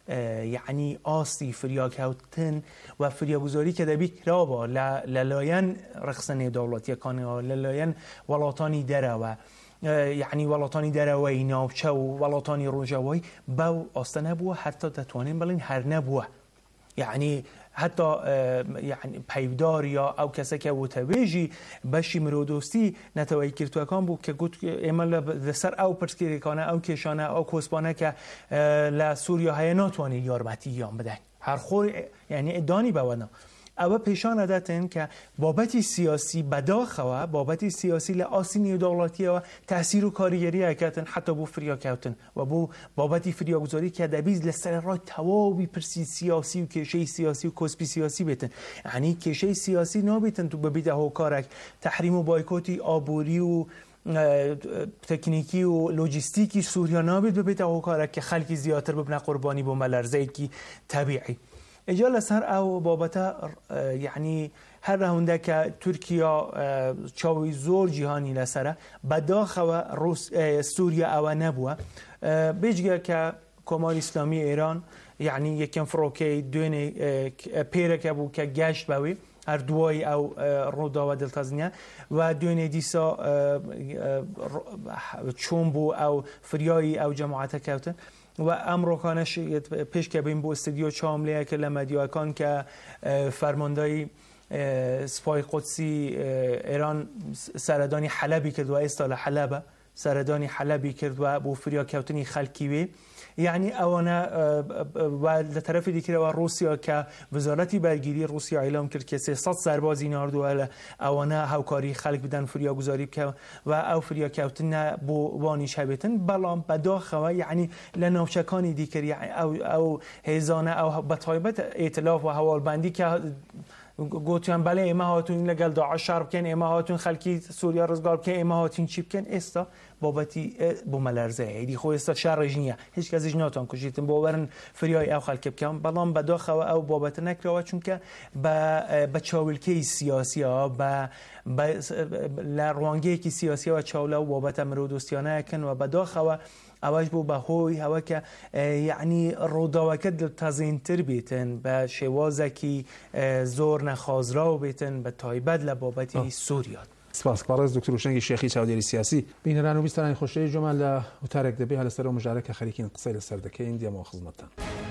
J: یعنی آسی فریاکەوتن و فریاگوزاری کە دەبی کراوە لەلایەن رخصەنێ دەوڵەتیەکانەوە لەلایەن وڵاتانی دەرەوە یعنی وڵاتانی دەرەوەی ناوچە و وڵاتانی ڕۆژەوەی بەو ئاستە نەبووە هەتا دەتوانین بڵین هەر نەبووە یعنی حتی یعنی پەیدار یا ئەو کەسێکە وتەبێژی بەشی مرۆدۆستی نەتەوەی کردوەکان بوو کە گوت ئێمە لەسەر ئەو پرسکێریەکانە ئەو کێشانە ئەو کۆسپانە کە لە سووریا هەیە ناتوانین یارمەتییان بدەین هەرخۆر یعنی ئێدانی بەوەنا ئەوە پیشان ئەداتن کە بابەتی سیاسی بەداخەوە بابەتی سیاسی لە ئاسی نێودەوڵەتیەوە تەسیر و کاریگەری ئەکاتن حتا بۆ فریاکەوتن و بۆ بابەتی فریاگوزاری کە دەبیست لەسەر ڕای تەواوی پرسی سیاسی و کێشەی سیاسی و کۆسپی سیاسی بێتن یعنی کێشەی سیاسی نابێتن تو ببیتە هۆکارێک تەحریم و بایکۆتی ئابووری و تەکنیکی و لۆجیستیکی سووریا نابێت ببێتە هۆکارێک کە خەڵکی زیاتر ببنە قوربانی بۆ مەلەرزەیەکی تەبیعی ئەجا لەسەر ئەو بابەتە یعنی هەر هەوندە کە تورکیا چاوی زۆر جیهانی لەسرە بەداخەوە سووریا ئەوە نەبووە بێجگە کە کۆماری ئیسلامی ئێران یعنی یەکەم فڕۆکەی دوێنێ پێرەکە بوو کە گەشت بەوێ هەر دوای ئەو ڕووداوە دڵتەزنیە و دوێنێ دیسا چۆن بوو ئەو فریایی ئەو جەماعەتە کەوتن و ئەمڕۆکانەش پێشکە بین بۆ استدیۆ چاملەیەکە لە مەدیاکان کە فەرماندەی سپای قودسی ئێران سەردانی حەلەبی کردووە ئێستا لە حەلەبە سەردانی حەلەبی کردووە بۆ فریاکەوتنی خەڵکی وێ یعنی ئەوانە لە تەرەفی دیکەوە رووسیا کە وزارەتی بەرگیری رووسیا ئیلام کرد کە سێسەد سەربازی ناردووە لە ئەوانە هاوکاری خەڵک بدەن فریاگوزاری بکەن و ئەو فریاکەوتنە بۆ وانیش هەبێتن بەڵام بەداخەوە یعنی لە ناوچەکانی دیکە ئەو هێزانە ئەو بەتایبەت ئێتلاف و هەواڵبەندی کە گوتیان بەڵێ ئێمە هاتوون لەگەڵ داعش شار بکەن ئێمە هاتوون خەڵکی سووریا ڕزگار بکەن ئێمە هاتوون چی بکەن ئێستا بابەتی بۆ مەلەرزەیە هەیدی خۆ ئێستا شارڕێژ نییە هیچ کەسیش ناتوان کوژیتن بۆ وەرن فریای ئەو خەڵکە بکەن بەڵام بەداخەوە ئەو بابەتە نەکراوە چونکە بە چاولکەی سیاسیەوە لە ڕوانگەیەکی سیاسیەوە چاولە و بابەتە مرۆدۆستیانەکەن و بەداخەوە ئەوەش بوو بەهۆی ئەوە کە یعنی ڕووداوەکە دڵتەزینتر بێتن بە شێوازێکی زۆر نەخوازراو بێتن بە تایبەت لە بابەتی سووریا.
I: سپاس بەڕێز دکتۆر وشنگی شێخی چاودێری سیاسی بینەران و بیسترانی خۆشەویست جۆمان لە وتارێک دەبێ هە لەسەر ئەو مژارە کە خەریکین قسەی لەسەر دەکەین دیەمەوە خزمەتتان.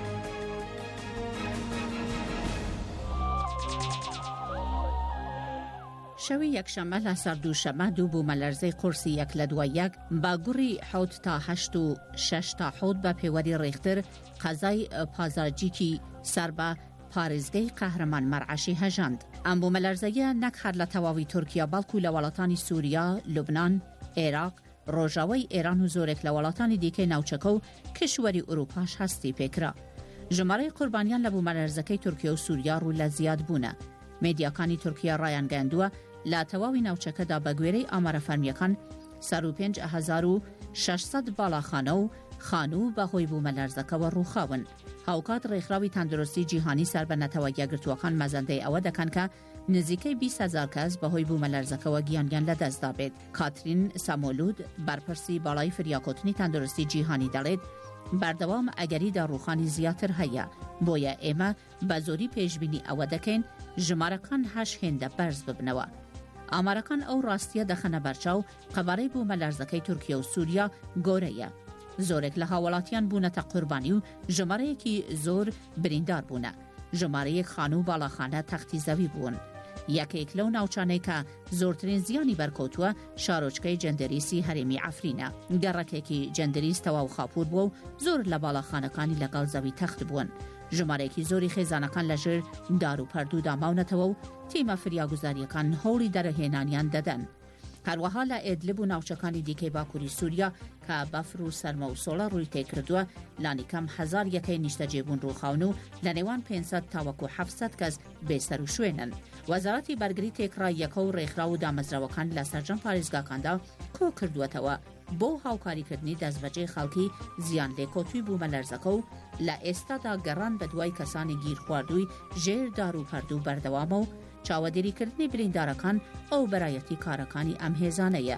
A: شەوی یەکشەمە لە سەر دووشەمە دوو بوو مەلەرزەی قورسی یەک لە دوای یەک با گوڕی حەوت تا هەشت و شەش تا حەوت بە پێوەری ڕێختر قەزای پازارجیکی سەر بە پارێزگەی قەهرەمان مەرعەشی هەژاند. ئەم بوو مەلەرزەیە نەک هەر لە تەواوی تورکیا بەڵکو لە وڵاتانی سووریا، لوبنان، عێراق، ڕۆژاوای ئێران و زۆرێک لە وڵاتانی دیکەی ناوچەکە و کشوەری ئوروپاش هەستی پێکرا. ژمارەی قوربانیان لە بوو مەلەرزەکەی تورکیا و سووریا ڕوو لە زیاد بوونە. مێدیاکانی تورکیا ڕایان گەیاندووە لە تەواوی ناوچەکەدا بە گوێرەی ئامارە فەرمیەکان سەر و پێنج هەزار و شەشسەد باڵاخانە و خانوو بەهۆی بوو مەلەرزەکەەوە ڕووخاون. هاوکات ڕێکخراوی تەندروستی جیهانی سەر بە نەتەوە یەکگرتووەکان مەزەندەی ئەوە دەکەن کە نزیکەی بیست هەزار کەس بەهۆی بوو مەلەرزەکەەوە گیانیان لەدەستدا بێت. کاترین سەمۆلود بەرپرسی باڵای فریاکۆتنی تەندروستی جیهانی دەڵێت بەردەوام ئەگەریدا ڕووخانی زیاتر هەیە بۆیە ئێمە بە زۆری پێشبینی ئەوە دەکەین ژمارەکان هەش هێندە بەرز ببنەوە. ئامارەکان ئەو ڕاستیە دەخەنە بەرچاو قەبارەی بوو مەلەرزەکەی تورکیا و سووریا گۆرەیە. زۆرێک لە هاوڵاتیان بوونەتە قوربانی و ژمارەیەکی زۆر بریندار بوونە. ژمارەیەک خانوو باڵاخانە تەختی زەوی بوون. یەکێک لەو ناوچانەی کە زۆرترین زیانی بەرکەوتووە شارۆچکەی جەندەریسی هەرێمی ئەفرینە. گەڕەکێکی جەندەریس تەواو خاپور بووە و زۆر لە باڵاخانەکانی لەگەڵ زەوی تەخت بوون. ژمارەیەکی زۆری خێزانەکان لەژێر دار و پەردوودا ماونەتەوە و تیمە فریاگوزاریەکان هەوڵی دەرەهێنانیان دەدەن. هەروەها لە ئێدلب و ناوچەکانی دیکەی باکووری سووریا کە بەفر و سەرمە و سۆڵە ڕووی تێکردووە لانیکەم هەزار یەکەی نیشتەجێبوون ڕووخاون و لە نێوان پێنجسەد تاوەکو حەفسەد کەس بێسەر و شوێنن. وەزارەتی بەرگری تێکڕاییەکە و ڕێکخرا و دامەزراوەکان لە سەرجەم پارێزگاکاندا کۆ کردووەتەوە بۆ هاوکاریکردنی دەستبەجێ خەڵکی زیان لێکۆتووی بوو مەلەرزەکە و لە ئێستادا گەڕان بە دوای کەسانی گیر خواردووی ژێر دار و پەردوو بەردەوامە و چاوەدێریکردنی بریندارەکان ئەو بەرایەتی کارەکانی ئەم هێزانەیە.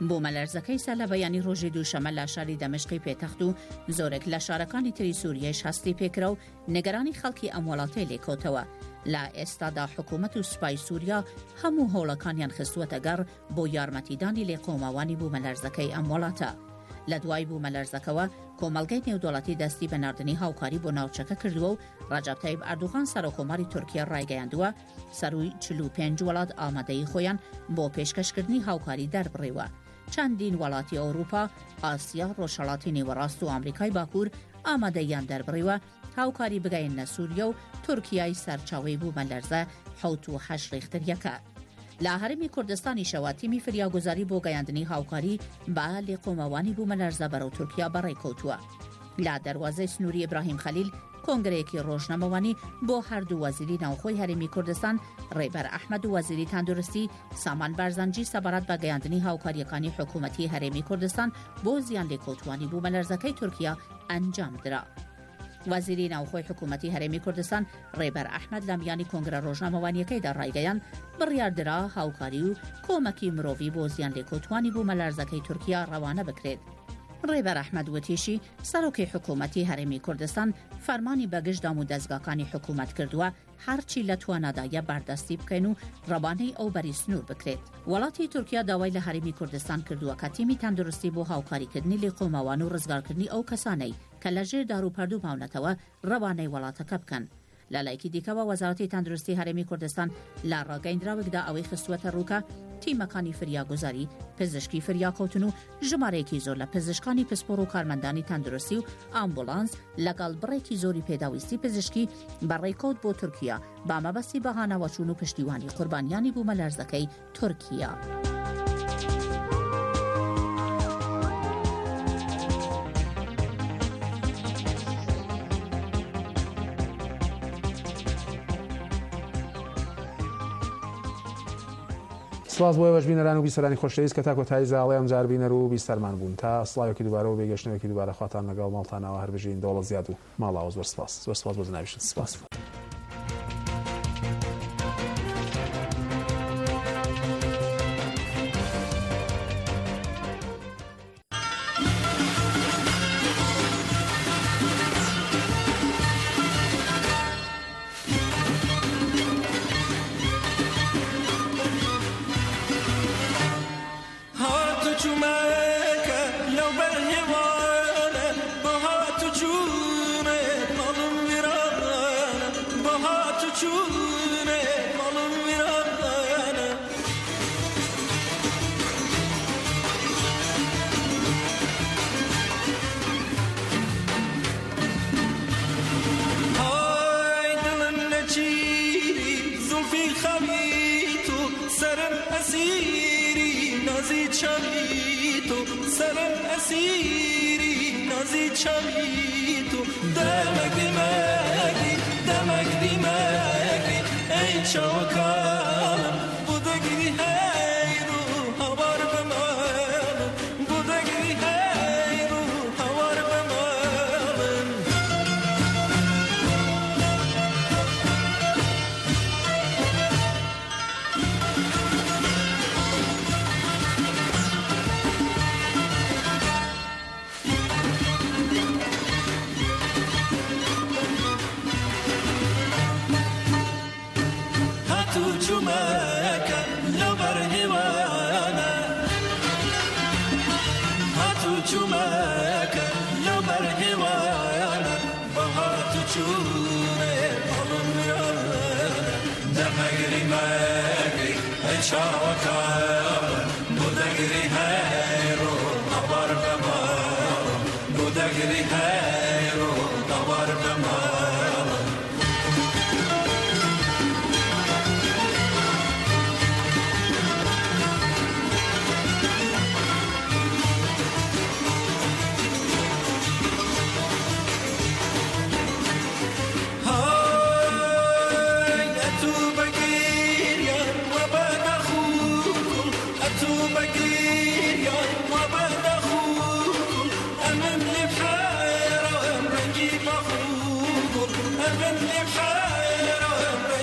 A: بوومەلەرزەکەی سا لە بەیانی ڕۆژی دووشەمە لە شاری دەمشقی پێتەخت و زۆرێک لە شارەکانی تری سووریەش هەستی پێکرا و نگەرانی خەڵکی ئەم وڵاتەی لێکۆتەوە. لە ئێستادا حکوومەت و سوپای سووریا هەموو هەوڵەکانیان خستووەتە گەڕ بۆ یارمەتیدانی لێکۆماوانی بوومەلەرزەکەی ئەم وڵاتە. لە دوای بوومەلەرزەکەوە کۆمەڵگەی نێودوڵەتی دەستی بە ناردنی هاوکاری بۆ ناوچەکە کردووە و ڕەجەب تایب ئەردوغان سەرۆکۆماری تورکیا ڕایگەیاندووە سەرووی چل و پێنج وڵات ئامادەی خۆیان بۆ پێشکەشکردنی هاوکاری دەربڕێوە. چەندین وڵاتی ئەوروپا، ئاسیا، ڕۆژهەڵاتی نێوەڕاست و ئەمریکای باکوور ئامادەیان دەربڕێوە هاوکاری بگەینە سووریا و تورکیای سەرچاوەی بوومەلەرزە حەوت و هەشت ڕیختەریەکە. لە هەرێمی کوردستانی شەوە تیمی فریاگوزاری بۆ گەیاندنی هاوکاری بە لێکۆمەوانی بوومەلەرزە بەرەو تورکیا بەڕێکەوتووە. لا دەواازەی سنووری ئیبراهیم خەلیل کۆنگرەیەکی ڕۆژنامەوانی بۆ هەردوو وەزیری ناوخۆی هەرێمی کوردستان ڕێبەر ئەحمەد و وەزیری تەندروستی سامان بارزانجی سەبارەت بە گەیاندنی هاوکاریەکانی حکوومەتی هەرێمی کوردستان بۆ زیان لێکۆتوانی بوومەلەرزەکەی تورکیا ئەنجام درا. وەزیری ناوخۆی حکوومەتی هەرێمی کوردستان ڕێبەر ئەحمەد لە میانی کۆنگرە ڕۆژنامەوانیەکەیدا ڕایگەیان بڕیاردرا هاوکاری و کۆمەکی مرۆڤی بۆ زیان لێکۆتوانی بوومەلەرزەکەی تورکیا ڕەوانە بکرێت. ڕێبەر ئەحمەد وتیشی سەرۆکی حکوومەتی هەرێمی کوردستان فەرمانی بەگشتدام و دەستگاکانی حکوومەت کردووە هەرچی لە توانادایە بەردەستی بکەین و ڕەوانەی ئەو بەری سنوور بکرێت. وڵاتی تورکیا داوای لە هەرێمی کوردستان کردووە کە تیمی تەندروستی بۆ هاوکاریکردنی لێکۆماوان و ڕزگارکردنی ئەو کەسانەی کە لە ژێر دار و پەردوو ماونەتەوە ڕەوانەی وڵاتەکە بکەن. لە لایەکی دیکەوە وەزارەتی تەندروستی هەرێمی کوردستان لە ڕاگەیاندراوێکدا ئەوەی خستووەتە ڕووکە تیمەکانی فریاگوزاری، پزیشکی فریاکەوتن و ژمارەیەکی زۆر لە پزیشکانی پسپۆڕ و کارمەندانی تەندروستی و ئامبولانس لەگەڵ بڕێکی زۆری پێداویستی پزیشکی بەڕێکەوت بۆ تورکیا با مەبەستی بەهانەوەچوون و پشتیوانی قوربانیانی بوومەلەرزەکەی تورکیا.
I: سڵاز بۆ ئێوەش بینەران و بیسەرانی خۆشەویست کە تا کۆتایی زاڵی ئەم جار بینەر و بیسەرمان بوون تا سڵاوێکی دووبارە و بێگەشتنەوەکی دووبارە خواتان لەگەڵ ماڵتانەوە هەر بژین دەوڵەت زیاد و ماڵاوە زۆر سپاس. زۆر سپاس بۆ جنابیشت. سپاس.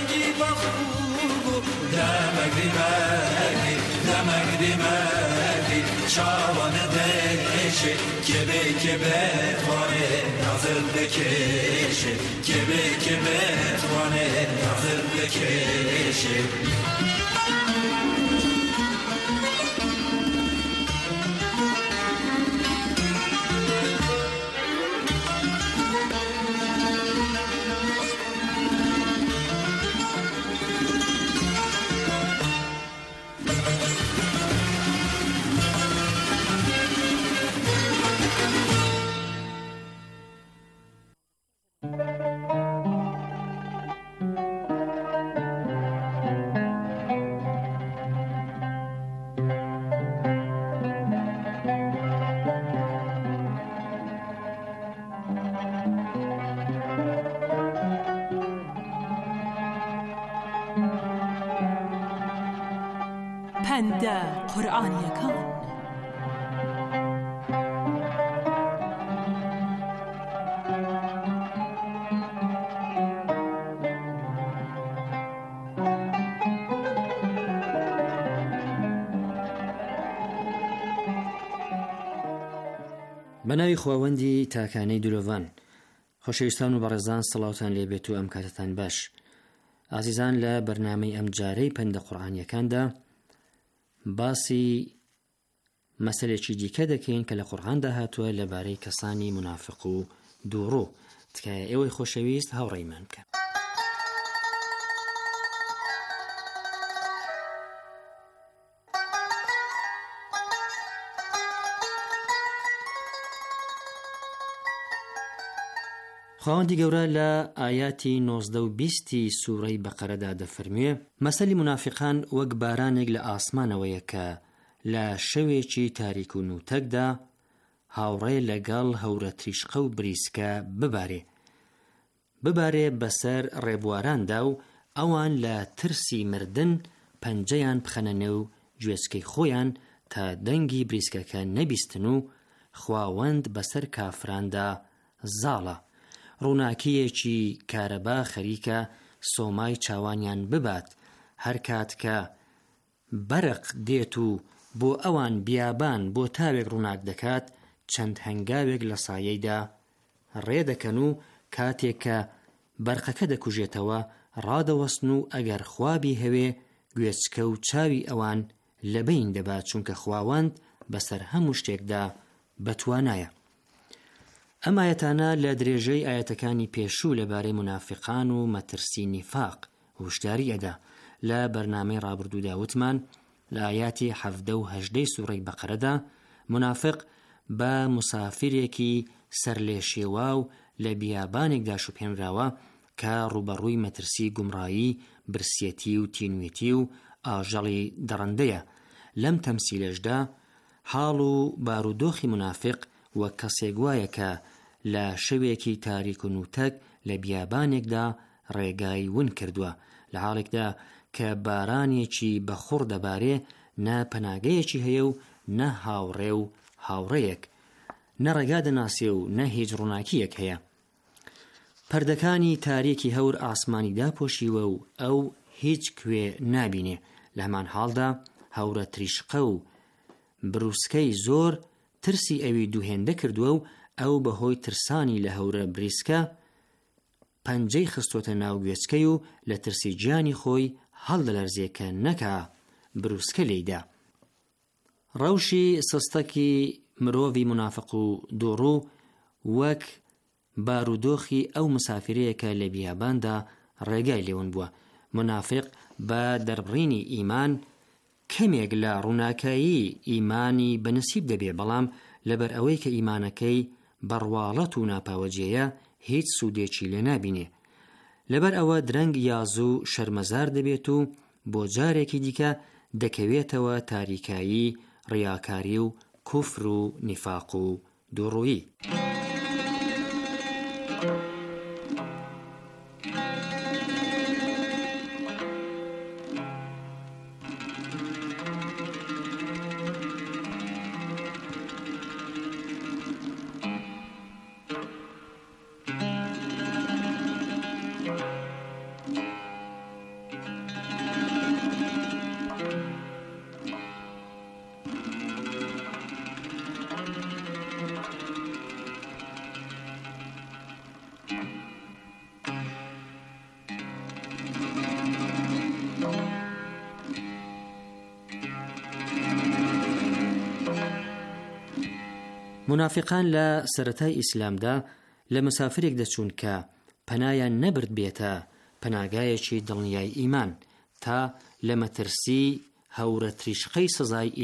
K: دمك دماغي دمك دماغي چاوان بشه که به که بتوانه نظر بکشه که به که بتوانه نظر بکشه
E: پند قورئانیەکان.
L: بەناوی خواوەندی تاکانەی دولۆڤان، خۆشەویستان و بەڕێزان، سەڵاوتان لێبێت و ئەم کاتتان باش. ئازیزان، لە بەرنامەی ئەم جارەی پەندە قورئانیەکاندا باسی مەسەلێکی دیکە دەکەین کە لە قورئاندا هاتووە لەبارەی کەسانی منافق و دووڕوو. تکایە ئێوەی خۆشەویست هاوڕێیمان بکەن. خواوەندی گەورە لە ئایاتی نۆزدە و بیستی سوورەی بەقەرەدا دەفەرموێ مەسەلی منافقان وەک بارانێک لە ئاسمانەوەیە کە لە شەوێکی تاریک و نوتەکدا هاوڕێ لەگەڵ هەورە تریشقە و بریسکە ببارێ ببارێ بەسەر ڕێبواراندا و ئەوان لە ترسی مردن پەنجەیان بخەنە نێو گوێچکەی خۆیان تا دەنگی بریسکەکە نەبیستن و خواوەند بەسەر کافراندا زاڵە. ڕووناکیەکی کارەبا خەریکە سۆمای چاوانیان ببات هەر کات کە بەرق دێت و بۆ ئەوان بیابان بۆ تاوێک ڕووناک دەکات چەند هەنگاوێک لە سایەیدا ڕێدەکەن و کاتێک کە بەرقەکە دەکوژێتەوە ڕادەوەستن و ئەگەر خوابی هەوێ گوێچکە و چاوی ئەوان لەبین دەبات چونکە خواوەند بەسەر هەموو شتێکدا بەتوانایە. ئەم ئایەتانە لە درێژەی ئایەتەکانی پێشوو لەبارەی منافقان و مەترسی نیفاق هوشداری ئەدا. لە بەرنامەی ڕابردوودا وتمان لە ئایاتی حەڤدە و هەژدەی سوورەی بەقەرەدا منافق بە مسافرێکی سەرلێشێوا و لە بیابانێکدا شوپێنراوە کە ڕوبەڕووی مەترسی گومڕایی، برسێتی و تینوێتی و ئاژەڵی دەڕەندەیە. لەم تەمسیلەشدا حاڵ و بارودۆخی منافق وەک کەسێک وایە کە لە شەوێکی تاریک و نوتەک لە بیابانێکدا ڕێگای ون کردووە لە حاڵێکدا کە بارانێکی بەخوڕ دەبارێ نە پەناگەیەکی هەیە و نە هاوڕێ و هاوڕێیەک، نە ڕێگا دەناسێ و نە هیچ ڕووناکیەک هەیە. پەردەکانی تاریکی هەور ئاسمانی داپۆشیوە و ئەو هیچ کوێ نابینێ. لە هەمان حاڵدا هەورە تریشقە و بروسکەی زۆر ترسی ئەوی دووهێندە کردووە و ئەو بەهۆی ترسانی لە هەورە بریسکە پەنجەی خستۆتە ناو گوێچکەی و لە ترسی گیانی خۆی هەڵدەلەرزێکە نەکا بروسکە لێیدا. ڕەوشی سستەکی مرۆڤی منافق و دووڕوو وەک بارودۆخی ئەو مسافرەیەکە لە بیاباندا ڕێگای لێون بووە. منافق بە دەربڕینی ئیمان کەمێک لە ڕووناکایی ئیمانی بەنسیب دەبێ، بەڵام لەبەر ئەوەی کە ئیمانەکەی بەڕواڵەت و ناپاوەجێیە هیچ سوودێکی لێ نابینێ. لەبەر ئەوە درەنگ یازوو شەرمەزار دەبێت و بۆ جارێکی دیکە دەکەوێتەوە تاریکایی، ڕیاکاری و کوفر و نیفاق و دووڕوویی. منافقان لە سەرەتای ئیسلامدا لە مسافرێک دەچوون کە پەنایان نەبرد بێتە پەناگایەکی دڵنیای ئیمان تا لە مەترسی هەورە تریشقەی سزای